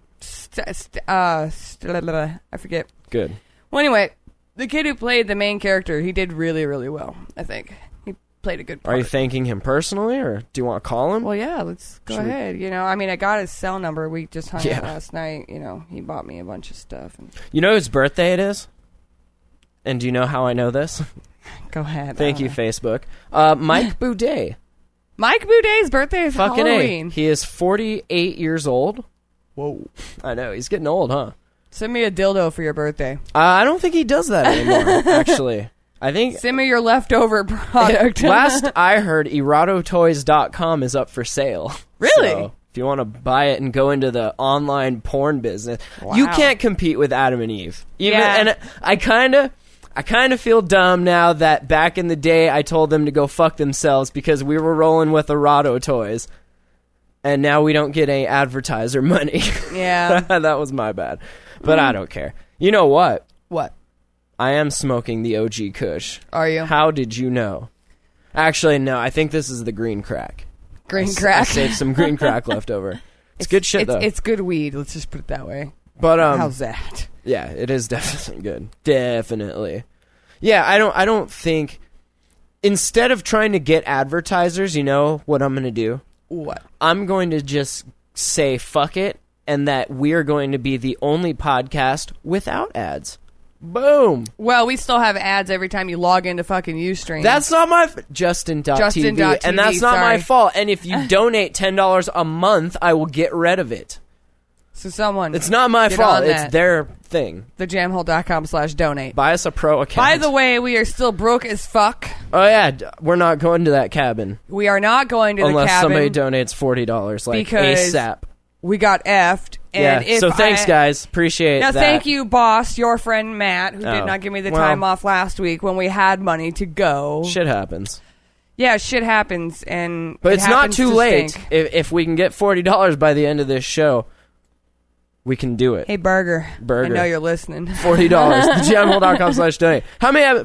I forget. Good. Well, anyway, the kid who played the main character, he did really, really well, I think. He played a good part. Are you thanking him personally, or do you want to call him? Well, yeah, let's go ahead. You know, I mean, I got his cell number. We just hung out last night. You know, he bought me a bunch of stuff. And you know whose birthday it is? And do you know how I know this? Go ahead. Thank you, Facebook. Mike Boudet. Mike Boudet's birthday is Fucking Halloween. He is 48 years old. Whoa. I know, he's getting old, huh? Send me a dildo for your birthday. I don't think he does that anymore, actually. I think... Send me your leftover product. Last I heard, erototoys.com is up for sale. Really? So, if you want to buy it and go into the online porn business, you can't compete with Adam and Eve. And I kind of feel dumb now that back in the day I told them to go fuck themselves because we were rolling with Eroto Toys. And now we don't get any advertiser money. Yeah. That was my bad. But I don't care. You know what? What? I am smoking the OG Kush. Are you? How did you know? Actually, no. I think this is the green crack. Green crack? I saved some green crack left over. It's good shit, though. It's good weed. Let's just put it that way. But how's that? Yeah, it is definitely good. Definitely. Yeah, I don't think... Instead of trying to get advertisers, you know what I'm going to do? What? I'm going to just say fuck it, and that we're going to be the only podcast without ads. Boom. Well, we still have ads every time you log into fucking Ustream. That's not my... Justin.tv. And that's not my fault. And if you donate $10 a month, I will get rid of it. So someone... It's not my fault. It's their thing. Thejamhole.com/donate. Buy us a pro account. By the way, we are still broke as fuck. Oh, yeah. We're not going to that cabin. We are not going to the cabin. Unless somebody donates $40, like ASAP. We got effed. And so thanks, guys. Appreciate that. Now, thank you, boss, your friend Matt, who did not give me the time off last week when we had money to go. Shit happens. Yeah, shit happens. But it's not too late. If we can get $40 by the end of this show, we can do it. Hey, Burger. I know you're listening. $40. thejamhole.com/donate. How many have it?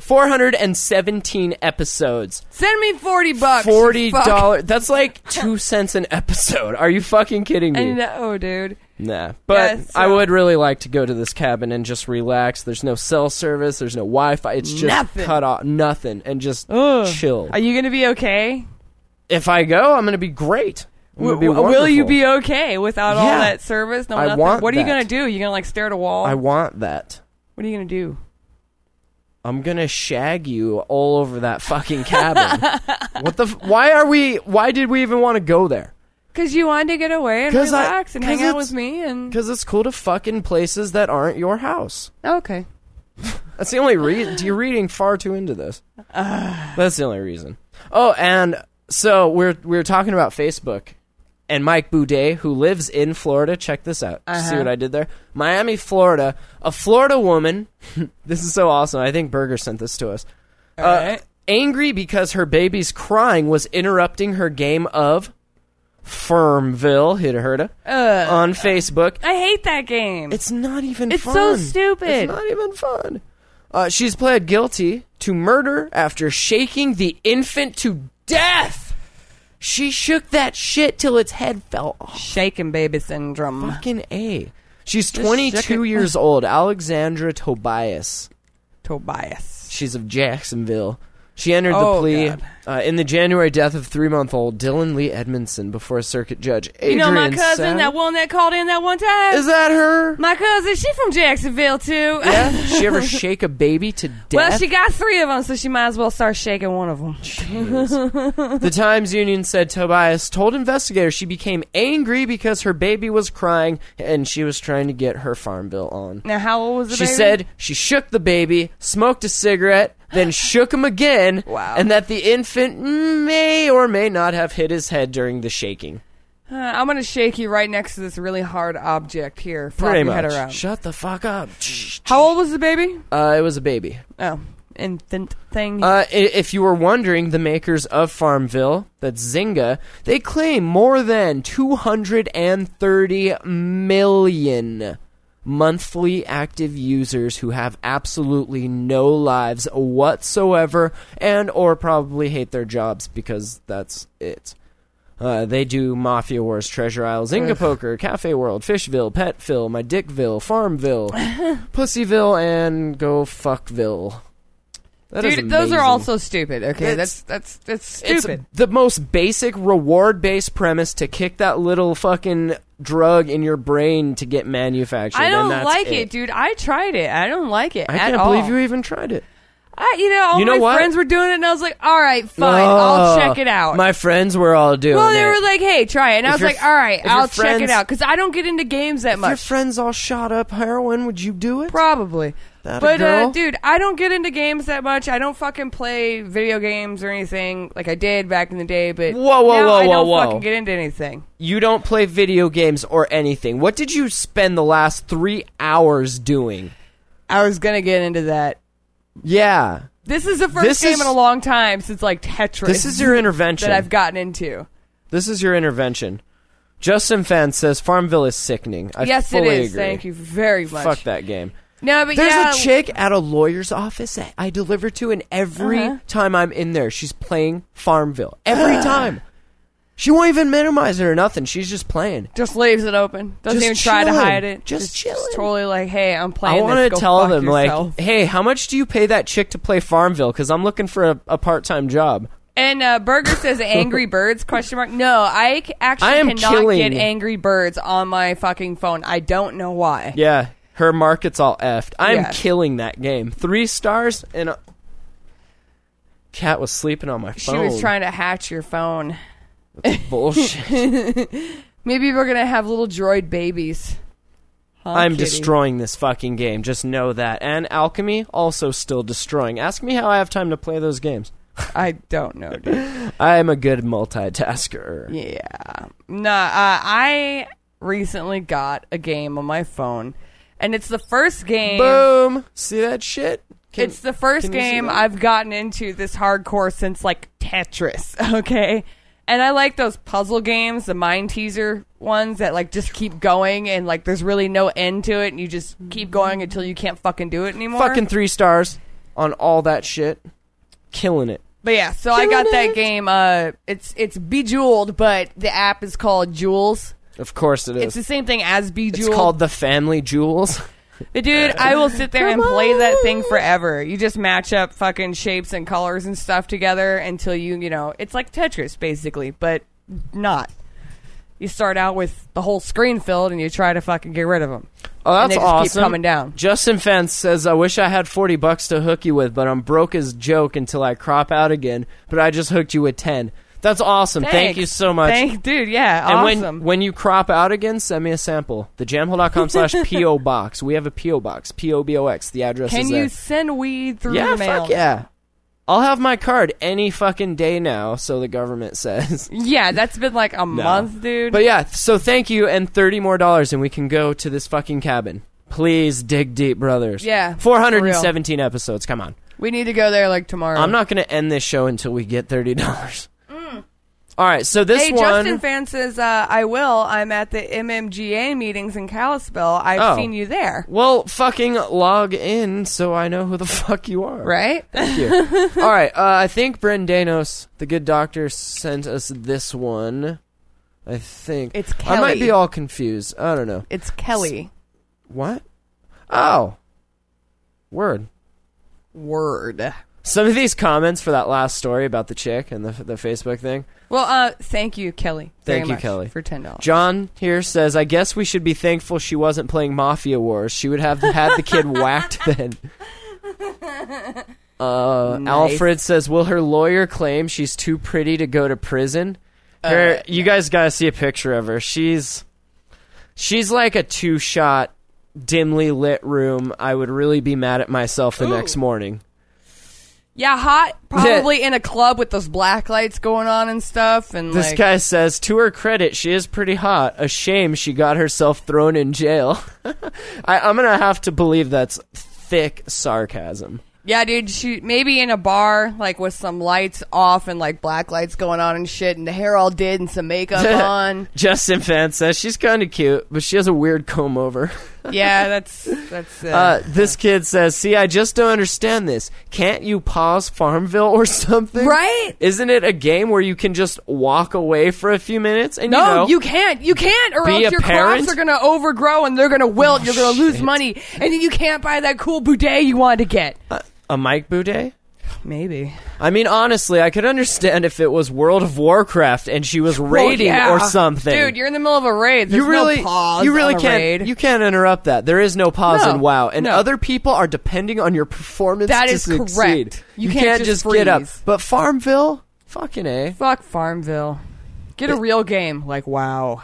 417 episodes. Send me $40. $40. That's like 2 cents an episode. Are you fucking kidding me? I know, dude. Nah. But I would really like to go to this cabin and just relax. There's no cell service. There's no Wi-Fi. It's just cut off. Nothing. And just chill. Are you going to be okay? If I go, I'm going to be great. Will you be okay without all that service? No, nothing? Want what are you that. going to do? You going to like stare at a wall? I want that. What are you going to do? I'm going to shag you all over that fucking cabin. Why did we even want to go there? Because you wanted to get away and relax and hang out with me. Because it's cool to fuck in places that aren't your house. Okay. That's the only reason. You're reading far too into this. That's the only reason. Oh, and so we're talking about Facebook. And Mike Boudet, who lives in Florida, check this out. See what I did there? Miami, Florida. A Florida woman. This is so awesome. I think Burger sent this to us. All right. Angry because her baby's crying was interrupting her game of Farmville, heard on Facebook. I hate that game. It's not even fun. It's so stupid. It's not even fun. She's pled guilty to murder after shaking the infant to death. She shook that shit till its head fell off. Shaken baby syndrome. Fucking A. She's 22 years old. Alexandra Tobias. She's of Jacksonville. She entered the plea in the January death of 3-month-old Dylan Lee Edmondson before a circuit judge. Adrian, you know my cousin, that one that called in that one time? Is that her? My cousin, she from Jacksonville, too. Yeah? She ever shake a baby to death? Well, she got 3 of them, so she might as well start shaking one of them. The Times Union said Tobias told investigators she became angry because her baby was crying and she was trying to get her Farmville on. Now, how old was the baby? She said she shook the baby, smoked a cigarette, then shook him again, and that the infant may or may not have hit his head during the shaking. I'm going to shake you right next to this really hard object here. Pretty much. Head around. Shut the fuck up. How old was the baby? It was a baby. Oh, infant thing. If you were wondering, the makers of Farmville, that's Zynga, they claim more than 230 million monthly active users who have absolutely no lives whatsoever and or probably hate their jobs because that's it. They do Mafia Wars, Treasure Isle, Zynga Poker, Cafe World, Fishville, Petville, My Dickville, Farmville, Pussyville, and Go Fuckville. Dude, those are also stupid. Okay, that's stupid. It's the most basic reward-based premise to kick that little fucking drug in your brain to get manufactured. I don't like it, dude. I tried it. I don't like it I can't believe you even tried it. All my friends were doing it, and I was like, all right, fine, I'll check it out. My friends were all doing it. Well, they were like, hey, try it. And I was like, all right, I'll check it out. Because I don't get into games that much. If your friends all shot up heroin, would you do it? Probably. But, dude, I don't get into games that much. I don't fucking play video games or anything like I did back in the day, but whoa, I don't fucking get into anything. You don't play video games or anything. What did you spend the last 3 hours doing? I was going to get into that. Yeah. This is the first game in a long time since, like, Tetris. This is your intervention. That I've gotten into. This is your intervention. Justin Fan says Farmville is sickening. Yes, fully it is. agree. Thank you very much. Fuck that game. No, but there's a chick at a lawyer's office that I deliver to, and every time I'm in there, she's playing Farmville. Every time. She won't even minimize it or nothing. She's just playing. Just leaves it open. Doesn't even try to hide it. Just chilling. Just totally like, hey, I'm playing this. I want to tell them, like, hey, how much do you pay that chick to play Farmville? Because I'm looking for a part-time job. And Burger says Angry Birds, ? No, I actually cannot get Angry Birds on my fucking phone. I don't know why. Yeah. Her market's all effed. I'm killing that game. 3 stars and Cat was sleeping on my phone. She was trying to hatch your phone. That's bullshit. Maybe we're going to have little droid babies. I'm destroying this fucking game. Just know that. And Alchemy, also still destroying. Ask me how I have time to play those games. I don't know, dude. I'm a good multitasker. Yeah. Nah, I recently got a game on my phone. And it's the first game... Boom! See that shit? It's the first game I've gotten into this hardcore since, like, Tetris, okay? And I like those puzzle games, the mind teaser ones that, like, just keep going and, like, there's really no end to it and you just keep going until you can't fucking do it anymore. Fucking 3 stars on all that shit. Killing it. But yeah, so I got that game. It's Bejeweled, but the app is called Jewels. Of course it is. It's the same thing as Bejeweled. It's called the Family Jewels. Dude, I will sit there and play that thing forever. You just match up fucking shapes and colors and stuff together until you know, it's like Tetris, basically, but not. You start out with the whole screen filled and you try to fucking get rid of them. Oh, that's and they just awesome. Keep coming down. Justin Fence says, I wish I had $40 to hook you with, but I'm broke as joke until I crop out again, but I just hooked you with 10. That's awesome. Thanks. Thank you so much. Dude, yeah, and awesome. when you crop out again, send me a sample. thejamhole.com/PO box. We have a PO box. POBOX. The address is there. Can you send weed through the mail? Fuck yeah. I'll have my card any fucking day now, so the government says. Yeah, that's been like a month, dude. But yeah, so thank you, and $30 more, and we can go to this fucking cabin. Please dig deep, brothers. Yeah. 417 episodes. Come on. We need to go there like tomorrow. I'm not going to end this show until we get $30. All right, so this one... Justin Fan says, I will. I'm at the MMGA meetings in Kalispell. I've seen you there. Well, fucking log in so I know who the fuck you are. Right? Thank you. All right, I think Brendanos, the good doctor, sent us this one. I think. It's Kelly. I might be all confused. I don't know. It's Kelly. What? Oh. Word. Some of these comments for that last story about the chick and the Facebook thing. Well, thank you, Kelly. Thank you, Kelly. For $10. John here says, I guess we should be thankful she wasn't playing Mafia Wars. She would have had the kid whacked then. Nice. Alfred says, will her lawyer claim she's too pretty to go to prison? You guys gotta see a picture of her. She's like a 2-shot, dimly lit room. I would really be mad at myself the next morning. Yeah, hot. Probably in a club with those black lights going on and stuff. And this guy says, to her credit, she is pretty hot. A shame she got herself thrown in jail. I'm gonna have to believe that's thick sarcasm. Yeah, dude, she maybe in a bar, like, with some lights off and, like, black lights going on and shit, and the hair all did and some makeup on. Justin Fan says she's kind of cute, but she has a weird comb over. Yeah, that's this kid says, see, I just don't understand this. Can't you pause Farmville or something? Right? Isn't it a game where you can just walk away for a few minutes? And no, you can't. You can't, or else your crops are going to overgrow and they're going to wilt. You're going to lose money. And then you can't buy that cool boudet you wanted to get. A Mike Boudet? Maybe. I mean, honestly, I could understand if it was World of Warcraft and she was raiding or something. Dude, you're in the middle of a raid. There's no pause you really on a can't. Raid. You can't interrupt that. There is no pause in WoW, and other people are depending on your performance to succeed. That is correct. You can't just get up. But Farmville, fucking A. Fuck Farmville. Get a real game like WoW.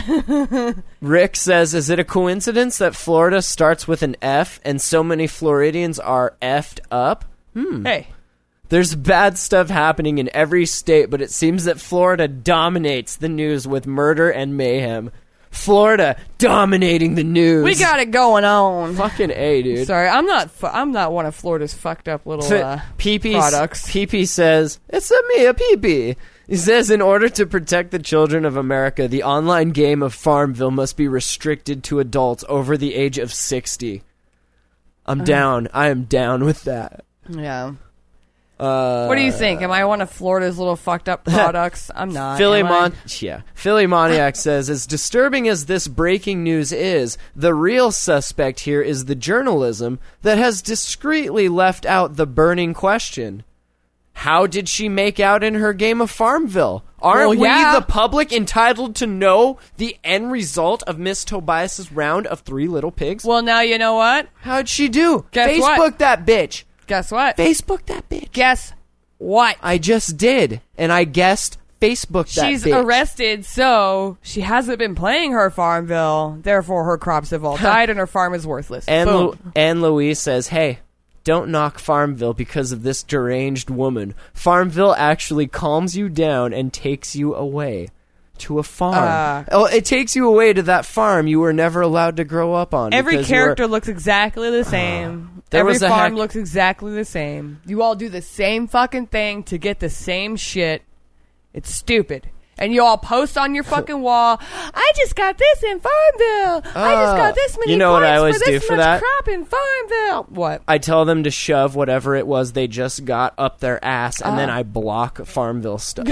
Rick says, is it a coincidence that Florida starts with an F and so many Floridians are effed up? Hey. There's bad stuff happening in every state, but it seems that Florida dominates the news with murder and mayhem. Florida dominating the news. We got it going on. Fucking A, dude. Sorry, I'm not one of Florida's fucked up little products. PP says, it's a PP. He says, in order to protect the children of America, the online game of Farmville must be restricted to adults over the age of 60. I'm down. I am down with that. Yeah. What do you think? Am I one of Florida's little fucked up products? I'm not. Philly Moniac says, as disturbing as this breaking news is, the real suspect here is the journalism that has discreetly left out the burning question. How did she make out in her game of Farmville? Aren't we, the public, entitled to know the end result of Miss Tobias's round of Three Little Pigs? Well, now you know what? How'd she do? Guess Facebook what? that bitch. Guess what? Facebook that bitch. Guess what? I just did, and I guessed Facebook that bitch. She's arrested, so she hasn't been playing her Farmville. Therefore, her crops have all died, and her farm is worthless. And Louise says, hey, don't knock Farmville because of this deranged woman. Farmville actually calms you down and takes you away to a farm. It takes you away to that farm you were never allowed to grow up on. Every character looks exactly the same. Every farm looks exactly the same. You all do the same fucking thing to get the same shit. It's stupid. And you all post on your fucking wall, I just got this in Farmville. I just got this many points what I always for this do for much that? Crop in Farmville. What? I tell them to shove whatever it was they just got up their ass, and then I block Farmville stuff.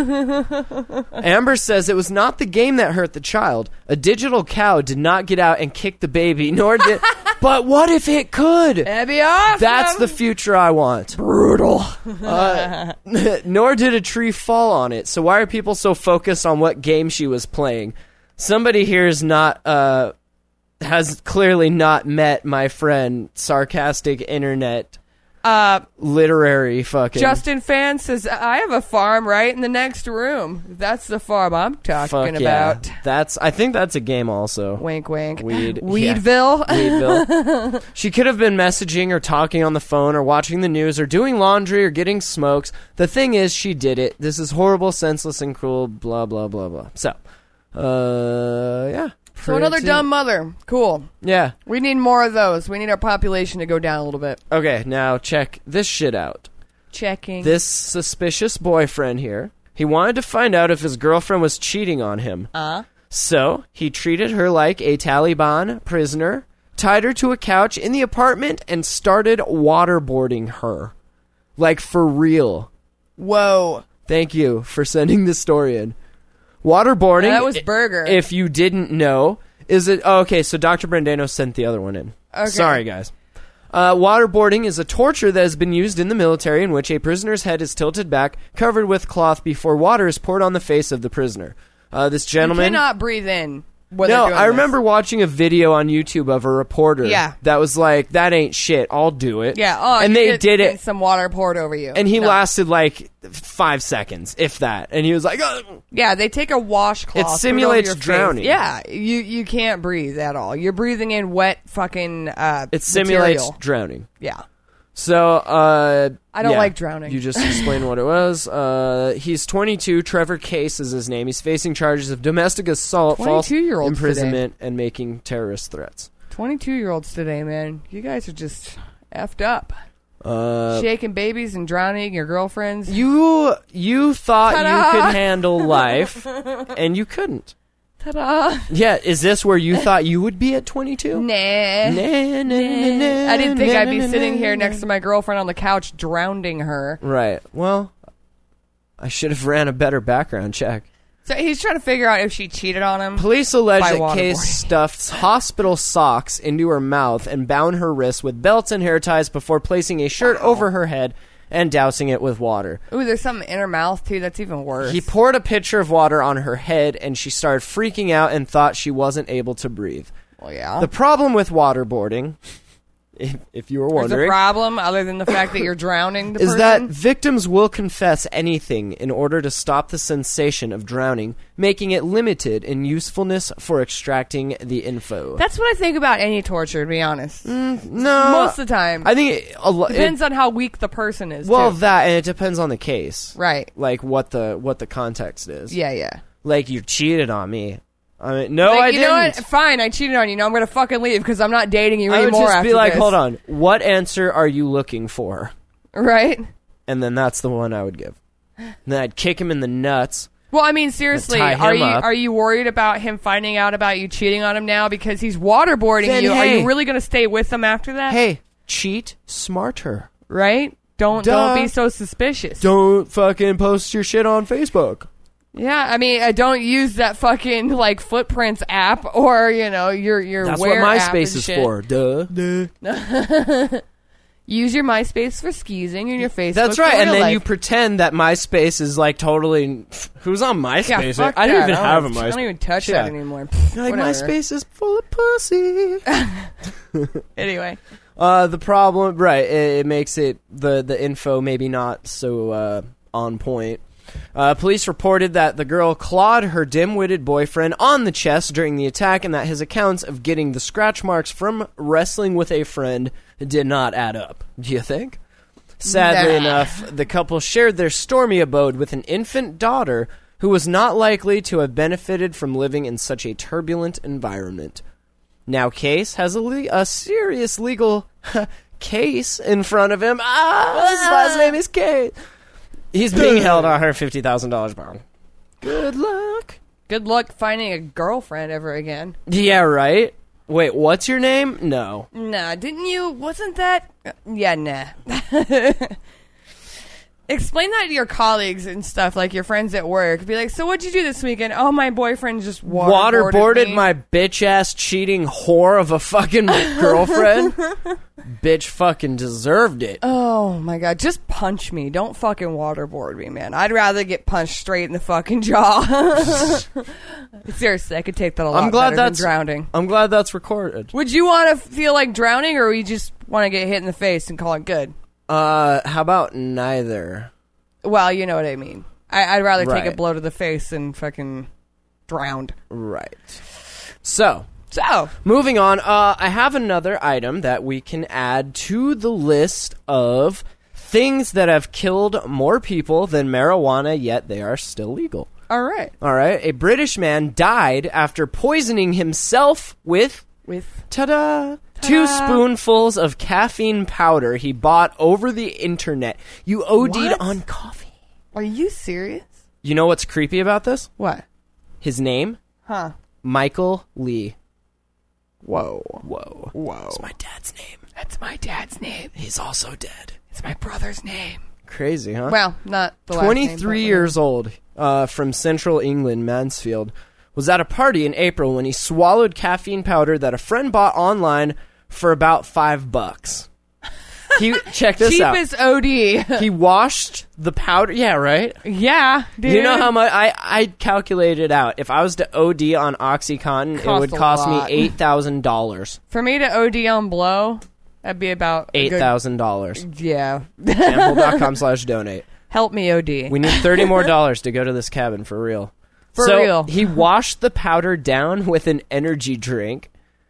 Amber says it was not the game that hurt the child. A digital cow did not get out and kick the baby, nor did... But what if it could? That'd be awesome. That's the future I want. Brutal. Nor did a tree fall on it. So why are people so focused on what game she was playing? Somebody here is not has clearly not met my friend sarcastic internet literary fucking Justin Fan says, I have a farm right in the next room. That's the farm I'm talking about. I think that's a game also. Wink wink. Weedville. Weedville. She could have been messaging or talking on the phone or watching the news or doing laundry or getting smokes. The thing is, she did it. This is horrible, senseless, and cruel, blah blah blah blah. So yeah. So another dumb mother. Cool. Yeah. We need more of those. We need our population to go down a little bit. Okay, now check this shit out. Checking. This suspicious boyfriend here He wanted to find out if his girlfriend was cheating on him. So he treated her like a Taliban prisoner, tied her to a couch in the apartment, and started waterboarding her. Like, for real. Whoa. Thank you for sending this story in. Waterboarding. That was Burger. If you didn't know, is it... Oh, okay, so Dr. Brandano sent the other one in. Okay. Sorry, guys. Waterboarding is a torture that has been used in the military in which a prisoner's head is tilted back, covered with cloth before water is poured on the face of the prisoner. This gentleman... You cannot breathe in. No, I remember watching a video on YouTube of a reporter that was like, that ain't shit, I'll do it. Yeah, and they did it. Some water poured over you. And he lasted like 5 seconds, if that. And he was like, oh. Yeah, they take a washcloth. It simulates drowning. Face. Yeah, you can't breathe at all. You're breathing in wet fucking It simulates drowning. Yeah. So, I don't like drowning. You just explained what it was. He's 22. Trevor Case is his name. He's facing charges of domestic assault, false imprisonment, and making terrorist threats. 22-year-olds today, man. You guys are just effed up. Shaking babies and drowning your girlfriends. You thought you could handle life, and you couldn't. Ta-da. Yeah, is this where you thought you would be at 22? Nah. I didn't think I'd be sitting here next to my girlfriend on the couch drowning her. Right. Well, I should have ran a better background check. So he's trying to figure out if she cheated on him. Police allege that Case stuffed hospital socks into her mouth and bound her wrists with belts and hair ties before placing a shirt over her head and dousing it with water. Ooh, there's something in her mouth, too. That's even worse. He poured a pitcher of water on her head, and she started freaking out and thought she wasn't able to breathe. Well, yeah. The problem with waterboarding, if you were wondering... There's a problem, other than the fact that you're drowning the person? Is that victims will confess anything in order to stop the sensation of drowning, making it limited in usefulness for extracting the info. That's what I think about any torture, to be honest. No. Most of the time. I think it depends on how weak the person is, well, too. that, and it depends on the case. Right. Like, what the context is. Yeah. Like, you cheated on me. I mean, no, I didn't. You know what? Fine, I cheated on you. Now I'm going to fucking leave because I'm not dating you anymore. I would just be like, this. hold on. What answer are you looking for? Right. And then that's the one I would give. And then I'd kick him in the nuts. Well, I mean, seriously, are you worried about him finding out about you cheating on him now because he's waterboarding you? Hey, are you really going to stay with him after that? Hey, cheat smarter. Right? Don't be so suspicious. Don't fucking post your shit on Facebook. Yeah, I mean, don't use that fucking, like, Footprints app or, you know, your That's Wear what app MySpace is for. Duh. Use your MySpace for skeezing and your Facebook. That's right, and then life. you pretend that MySpace is, like, totally... Who's on MySpace? Yeah, I don't even have a MySpace. I don't even touch that anymore. Like, MySpace is full of pussy. Anyway. The problem... Right, it makes it... The info maybe not so on point. Police reported that the girl clawed her dim-witted boyfriend on the chest during the attack and that his accounts of getting the scratch marks from wrestling with a friend did not add up. Do you think? Sadly enough, the couple shared their stormy abode with an infant daughter who was not likely to have benefited from living in such a turbulent environment. Now Case has a serious legal case in front of him. His last name is Case. He's being held on $150,000 bond. Good luck. Good luck finding a girlfriend ever again. Yeah, right? Wait, what's your name? No. Nah, didn't you? Wasn't that? Yeah, nah. Explain that to your colleagues and stuff, like your friends at work. Be like, so what'd you do this weekend? Oh, my boyfriend just waterboarded my bitch-ass cheating whore of a fucking girlfriend. Bitch fucking deserved it. Oh, my God. Just punch me. Don't fucking waterboard me, man. I'd rather get punched straight in the fucking jaw. Seriously, I could take that a lot better than drowning. I'm glad that's recorded. Would you want to feel like drowning, or you just want to get hit in the face and call it good? How about neither? Well, you know what I mean. I'd rather take a blow to the face than fucking drowned. Right. So, moving on, I have another item that we can add to the list of things that have killed more people than marijuana, yet they are still legal. All right. A British man died after poisoning himself with ta-da! 2 spoonfuls of caffeine powder he bought over the internet. You OD'd on coffee. Are you serious? You know what's creepy about this? What? His name? Huh. Michael Lee. Whoa. It's my dad's name. That's my dad's name. He's also dead. It's my brother's name. Crazy, huh? Well, not the last 23 name, years old, from central England, Mansfield, was at a party in April when he swallowed caffeine powder that a friend bought online for about $5. Check this out. Cheapest OD. He washed the powder. Yeah, right? Yeah, dude. You know how much? I calculated out. If I was to OD on OxyContin, it would cost me $8,000. For me to OD on blow, that'd be about $8,000. Yeah. Campbell.com/donate. Help me OD. We need $30 more to go to this cabin for real. For real. He washed the powder down with an energy drink.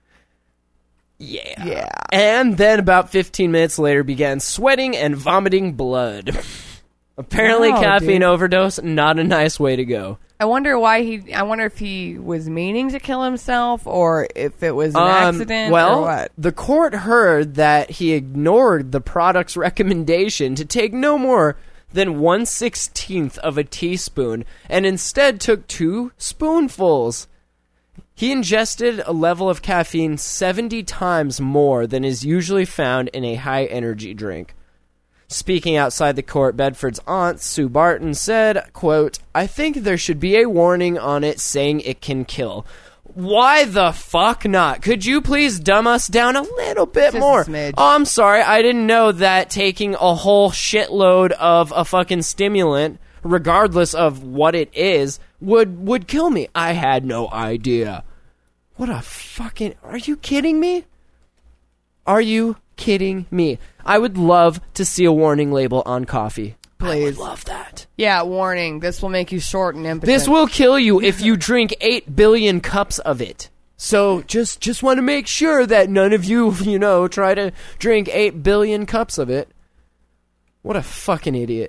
Yeah. And then about 15 minutes later began sweating and vomiting blood. Apparently caffeine overdose, not a nice way to go. I wonder if he was meaning to kill himself or if it was an accident or what. The court heard that he ignored the product's recommendation to take no more than 1/16 of a teaspoon and instead took 2 spoonfuls. He ingested a level of caffeine 70 times more than is usually found in a high-energy drink. Speaking outside the court, Bedford's aunt, Sue Barton, said, quote, "I think there should be a warning on it saying it can kill." Why the fuck not? Could you please dumb us down a little bit more? Oh, I'm sorry. I didn't know that taking a whole shitload of a fucking stimulant, regardless of what it is, would kill me. I had no idea. What a fucking... Are you kidding me? Are you kidding me? I would love to see a warning label on coffee. Please. I would love that. Yeah, warning. This will make you short and impotent. This will kill you if you drink 8 billion cups of it. So just want to make sure that none of you, try to drink 8 billion cups of it. What a fucking idiot.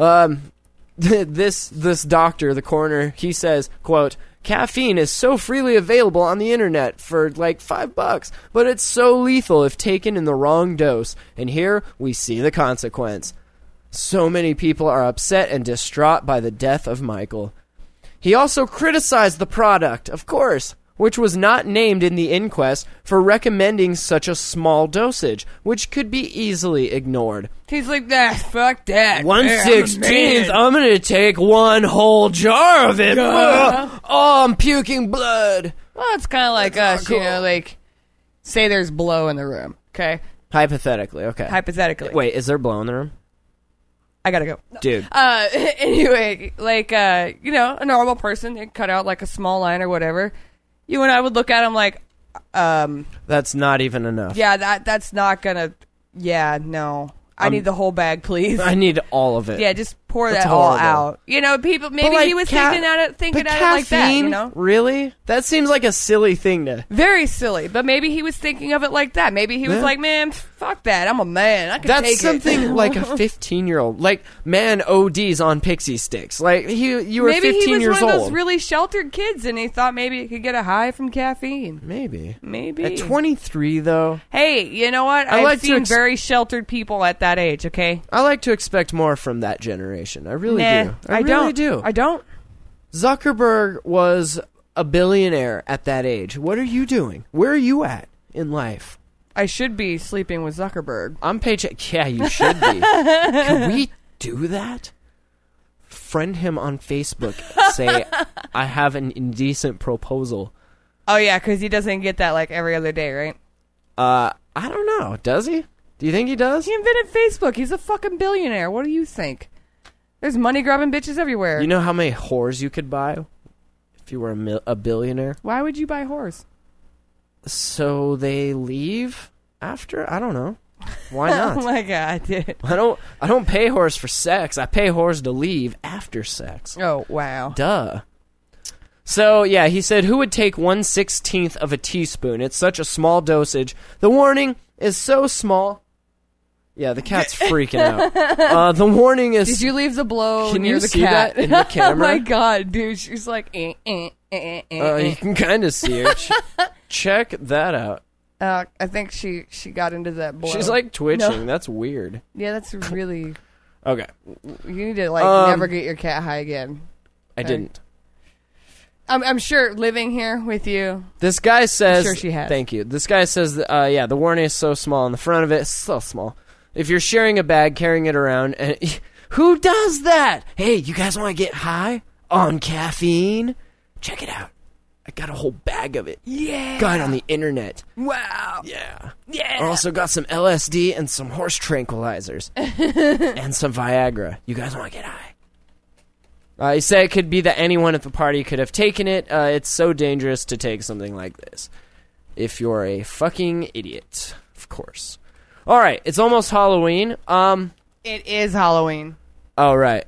This doctor, the coroner, he says, quote, "Caffeine is so freely available on the internet for like $5, but it's so lethal if taken in the wrong dose. And here we see the consequence. So many people are upset and distraught by the death of Michael." He also criticized the product, of course, which was not named in the inquest, for recommending such a small dosage, which could be easily ignored. He's like, fuck that. 1/16, I'm going to take one whole jar of it. Oh, I'm puking blood. Well, it's kind of like us, like, say there's blow in the room, okay? Hypothetically, okay. Hypothetically. Wait, is there blow in the room? I gotta go. No. Dude. Anyway, like, a normal person, they'd cut out like a small line or whatever. You and I would look at him like, that's not even enough. Yeah, that's not gonna. Yeah, no. I need the whole bag, please. I need all of it. Yeah, just pour that all out. People, maybe he was thinking at it like that, Really? That seems like a silly thing to... Very silly, but maybe he was thinking of it like that. Maybe he was like, man, fuck that. I'm a man. I can take it. That's something like a 15-year-old. Like, man ODs on Pixie Sticks. Like, you were 15 years old. Maybe he was one of those really sheltered kids, and he thought maybe he could get a high from caffeine. Maybe. At 23, though... Hey, you know what? I've seen very sheltered people at that age, okay? I like to expect more from that generation. I really do. I really do. I don't. Zuckerberg was a billionaire at that age. What are you doing? Where are you at in life? I should be sleeping with Zuckerberg. I'm paycheck. Yeah, you should be. Can we do that? Friend him on Facebook. Say, I have an indecent proposal. Oh, yeah, because he doesn't get that like every other day, right? I don't know. Does he? Do you think he does? He invented Facebook. He's a fucking billionaire. What do you think? There's money-grubbing bitches everywhere. You know how many whores you could buy if you were a billionaire? Why would you buy whores? So they leave after? I don't know. Why not? Oh my god, dude. I don't pay whores for sex. I pay whores to leave after sex. Oh, wow. Duh. So, yeah, he said, who would take 1/16 of a teaspoon? It's such a small dosage. The warning is so small... Yeah, the cat's freaking out. The warning is... Did you leave the blow Can near you the see cat? that in the camera? Oh my god, dude. She's like... You can kind of see her. Check that out. I think she got into that blow. She's like twitching. No. That's weird. Yeah, that's really... Okay. You need to never get your cat high again. I didn't. I'm sure living here with you. This guy says... I'm sure she has. Thank you. This guy says, the warning is so small on the front of it. It's so small. If you're sharing a bag, carrying it around... and who does that? Hey, you guys want to get high on caffeine? Check it out. I got a whole bag of it. Yeah. Got it on the internet. Wow. Yeah. Yeah. I also got some LSD and some horse tranquilizers. And some Viagra. You guys want to get high? He said it could be that anyone at the party could have taken it. It's so dangerous to take something like this. If you're a fucking idiot, of course. All right, it's almost Halloween. It is Halloween. All right.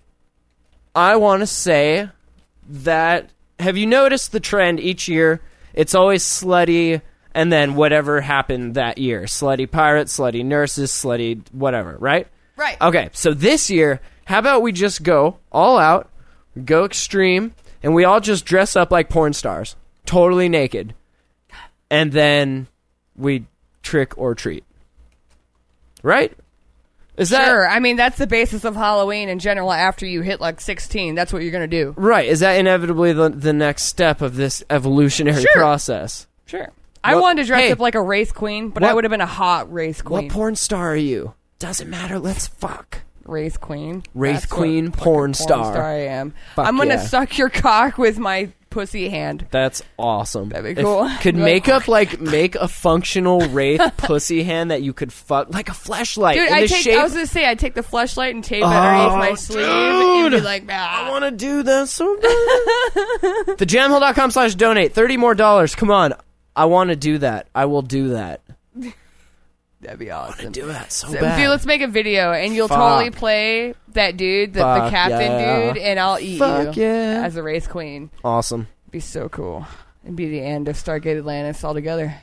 I want to say that... Have you noticed the trend each year? It's always slutty, and then whatever happened that year. Slutty pirates, slutty nurses, slutty whatever, right? Right. Okay, so this year... How about we just go all out, go extreme, and we all just dress up like porn stars, totally naked, and then we trick or treat. Right? Is that... Sure. I mean, that's the basis of Halloween in general. After you hit like 16, that's what you're going to do. Right. Is that inevitably the next step of this evolutionary process? Sure. I wanted to dress up like a race queen, but I would have been a hot race queen. What porn star are you? Doesn't matter. Let's fuck. Race queen. Race queen, porn star. I am. Fuck I'm going to suck your cock with my pussy hand. That's awesome. That'd be cool. Could make a functional wraith pussy hand that you could fuck, like a fleshlight. Dude, I was going to say, I'd take the fleshlight and tape it underneath my sleeve and be like, I want to do that so bad. TheJamHole.com/donate. $30 more. Come on. I want to do that. I will do that. That'd be awesome. I want to do that so bad. Dude, let's make a video, and you'll totally play that dude, the captain dude, and I'll eat you as a race queen. Awesome. It'd be so cool. It'd be the end of Stargate Atlantis altogether.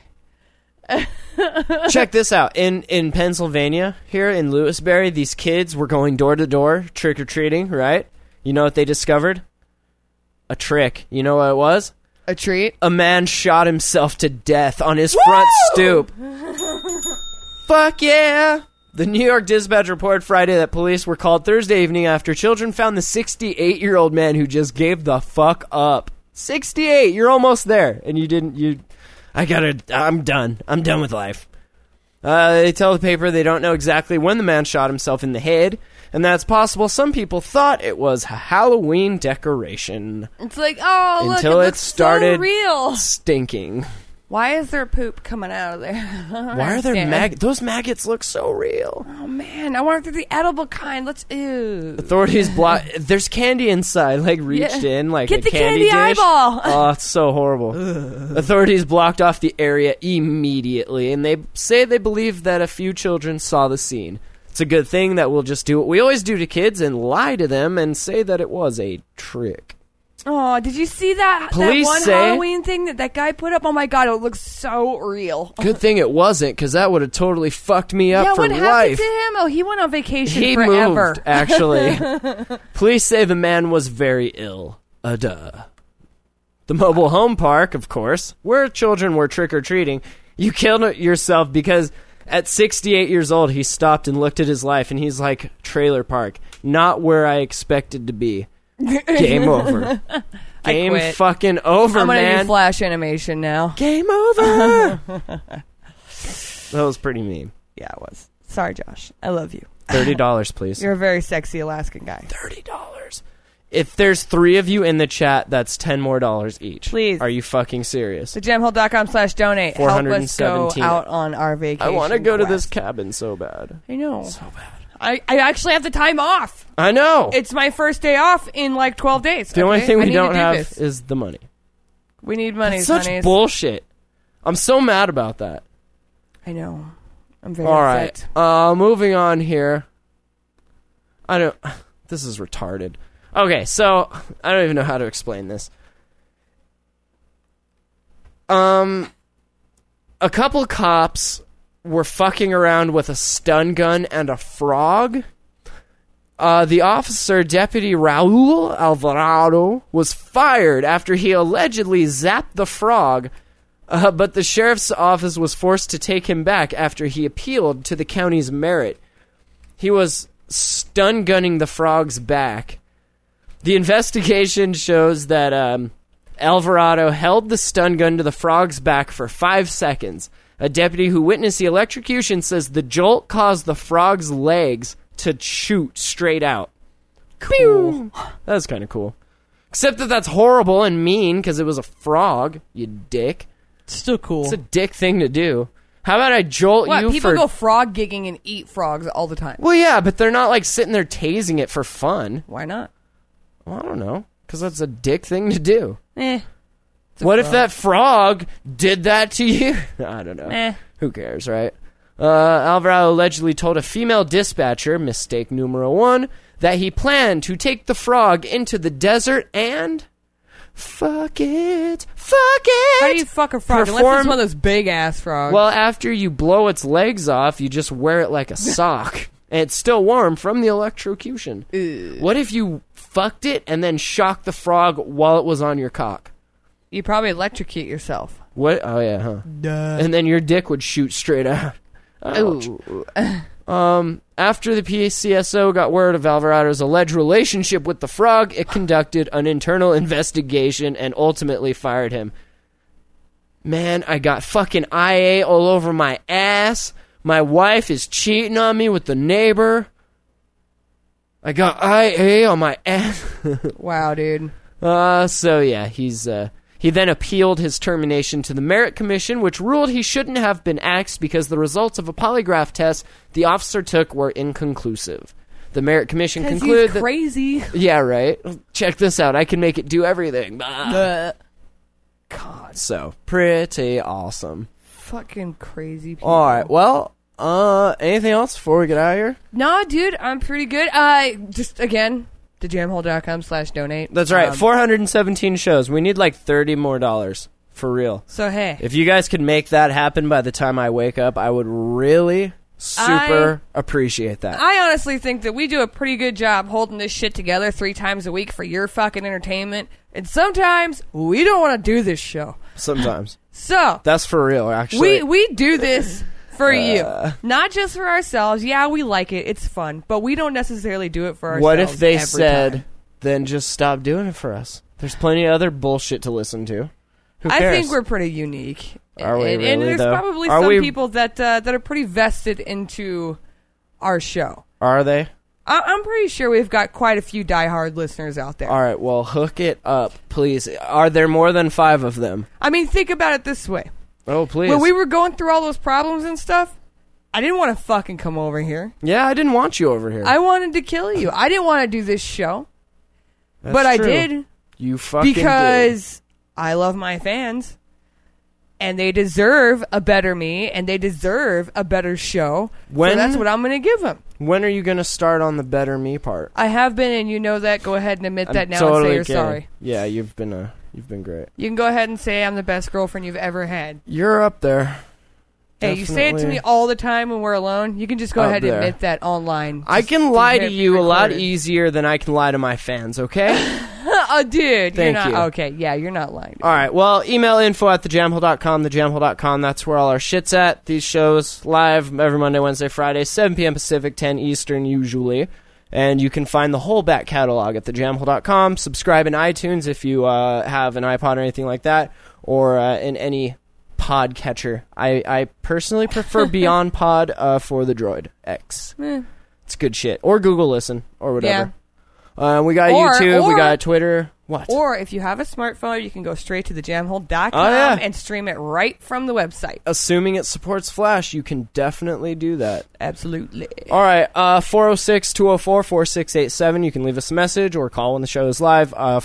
Check this out. In Pennsylvania, here in Lewisberry, these kids were going door to door, trick-or-treating, right? You know what they discovered? A trick. You know what it was? A treat? A man shot himself to death on his front stoop. Fuck yeah! The New York Dispatch reported Friday that police were called Thursday evening after children found the 68-year-old man who just gave the fuck up. 68! You're almost there. And I'm done. I'm done with life. They tell the paper they don't know exactly when the man shot himself in the head, and that's possible some people thought it was a Halloween decoration. It's like, oh, look, until it looks started so real. Stinking. Why is there poop coming out of there? Why are there maggots? Those maggots look so real. Oh, man. I want the edible kind. Ew. Authorities there's candy inside, reached in, like Get a the candy dish. eyeball. Oh, it's so horrible. Authorities blocked off the area immediately, and they say they believe that a few children saw the scene. It's a good thing that we'll just do what we always do to kids and lie to them and say that it was a trick. Oh, did you see that one Halloween thing that guy put up? Oh my god, it looks so real. Good thing it wasn't, because that would have totally fucked me up for life. What happened to him? Oh, he went on vacation he forever. Moved, actually. Police say the man was very ill. The mobile home park, of course, where children were trick-or-treating. You killed yourself because at 68 years old, he stopped and looked at his life, and he's like, trailer park, not where I expected to be. Game over. Game fucking over, man. I'm gonna do Flash animation now. Game over. That was pretty mean. Yeah, it was. Sorry, Josh. I love you. $30, please. You're a very sexy Alaskan guy. $30. If there's 3 of you in the chat, that's $10 more each. Please. Are you fucking serious? TheJamHole.com/donate. Help us go out on our vacation. I want to go to this cabin so bad. I know. So bad. I actually have the time off. I know. It's my first day off in 12 days. The only thing we don't have is the money. We need money. That's such bullshit. I'm so mad about that. I know. I'm very upset. All right. Moving on here. This is retarded. Okay, so I don't even know how to explain this. A couple cops were fucking around with a stun gun and a frog. The officer, Deputy Raul Alvarado, was fired after he allegedly zapped the frog, but the sheriff's office was forced to take him back after he appealed to the county's merit. He was stun gunning the frog's back. The investigation shows that Alvarado held the stun gun to the frog's back for 5 seconds. A deputy who witnessed the electrocution says the jolt caused the frog's legs to shoot straight out. Cool. That was kind of cool. Except that that's horrible and mean because it was a frog, you dick. It's still cool. It's a dick thing to do. How about I jolt you for... People go frog gigging and eat frogs all the time. Well, yeah, but they're not like sitting there tasing it for fun. Why not? Well, I don't know. Because that's a dick thing to do. What if that frog did that to you? I don't know. Who cares, right? Alvarado allegedly told a female dispatcher, mistake numero 1, that he planned to take the frog into the desert and... Fuck it. How do you fuck a frog? Unless it's one of those big-ass frogs. Well, after you blow its legs off, you just wear it like a sock. And it's still warm from the electrocution. What if you fucked it and then shocked the frog while it was on your cock? You'd probably electrocute yourself. What? Oh, yeah, huh? Duh. And then your dick would shoot straight out. Ouch. After the PCSO got word of Alvarado's alleged relationship with the frog, it conducted an internal investigation and ultimately fired him. Man, I got fucking IA all over my ass. My wife is cheating on me with the neighbor. I got IA on my ass. Wow, dude. So yeah, he then appealed his termination to the Merit Commission, which ruled he shouldn't have been axed because the results of a polygraph test the officer took were inconclusive. The Merit Commission concluded he's crazy. that... Yeah, right. Check this out. I can make it do everything. God. So, pretty awesome. Fucking crazy people. All right, well, anything else before we get out of here? No, dude, I'm pretty good. Just, again... thejamhole.com/donate. That's right. 417 shows. We need like $30 more for real. So hey, if you guys could make that happen by the time I wake up, I would really super appreciate that. I honestly think that we do a pretty good job holding this shit together 3 times a week for your fucking entertainment. And sometimes we don't want to do this show. Sometimes. So that's for real, actually. We do this for you, not just for ourselves. Yeah, we like it; it's fun, but we don't necessarily do it for ourselves. What if they said, time. "Then just stop doing it for us"? There's plenty of other bullshit to listen to. Who cares? I think we're pretty unique. Are we really, and there's though? probably some people that are pretty vested into our show. Are they? I'm pretty sure we've got quite a few diehard listeners out there. All right, well, hook it up, please. Are there more than 5 of them? I mean, think about it this way. Oh, please. When we were going through all those problems and stuff, I didn't want to fucking come over here. Yeah, I didn't want you over here. I wanted to kill you. I didn't want to do this show. That's but true. I did. You fucking because did. I love my fans. And they deserve a better me. And they deserve a better show. So that's what I'm going to give them. When are you going to start on the better me part? I have been, and you know that. Go ahead and admit that now and say you're sorry. Yeah, you've been great. You can go ahead and say I'm the best girlfriend you've ever had. You're up there. Hey, you say it to me all the time when we're alone. You can just go ahead and admit that online. I can lie to you a lot easier than I can lie to my fans, okay? Oh, dude. Thank you're not, you. Okay, yeah, you're not lying. All right, well, email info@thejamhole.com, thejamhole.com. That's where all our shit's at. These shows live every Monday, Wednesday, Friday, 7 p.m. Pacific, 10 Eastern usually. And you can find the whole back catalog at thejamhole.com. Subscribe in iTunes if you have an iPod or anything like that, or in any podcatcher. I personally prefer Beyond Pod for the Droid X. It's good shit. Or Google Listen, or whatever. Yeah. We got YouTube, we got Twitter. What? Or if you have a smartphone, you can go straight to thejamhole.com and stream it right from the website. Assuming it supports Flash, you can definitely do that. Absolutely. All right, 406-204-4687. You can leave us a message or call when the show is live.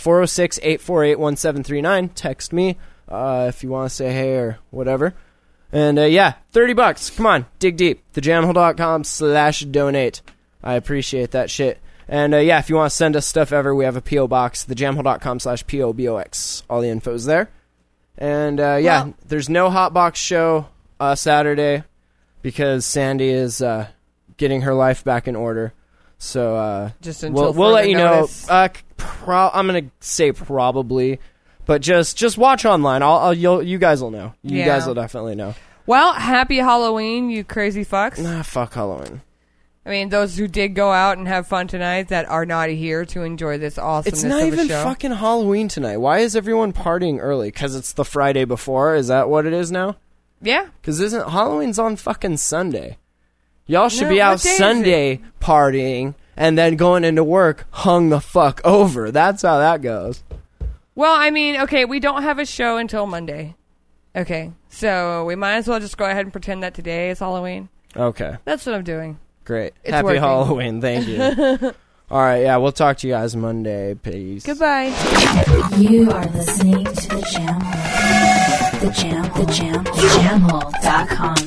406-848-1739. Text me if you want to say hey or whatever. And yeah, $30. Come on, dig deep. thejamhole.com/donate. I appreciate that shit. And yeah, if you want to send us stuff ever, we have a P.O. Box, thejamhole.com/POBOX. All the info's there. And yeah, there's no Hotbox show Saturday because Sandy is getting her life back in order. So just until we'll let you notice. know. I'm gonna say probably, but just watch online. You guys will know. You guys will definitely know. Well, happy Halloween, you crazy fucks. Nah, fuck Halloween. I mean, those who did go out and have fun tonight that are not here to enjoy this awesomeness of a show. It's not even fucking Halloween tonight. Why is everyone partying early? Because it's the Friday before? Is that what it is now? Yeah. Because isn't Halloween's on fucking Sunday? Y'all should be out Sunday partying and then going into work hung the fuck over. That's how that goes. Well, I mean, okay, we don't have a show until Monday. Okay, so we might as well just go ahead and pretend that today is Halloween. Okay. That's what I'm doing. Great. Happy working. Halloween. Thank you. All right, yeah, we'll talk to you guys Monday. Peace. Goodbye. You are listening to The Jam Hole. The Jam Hole. JamHole.com.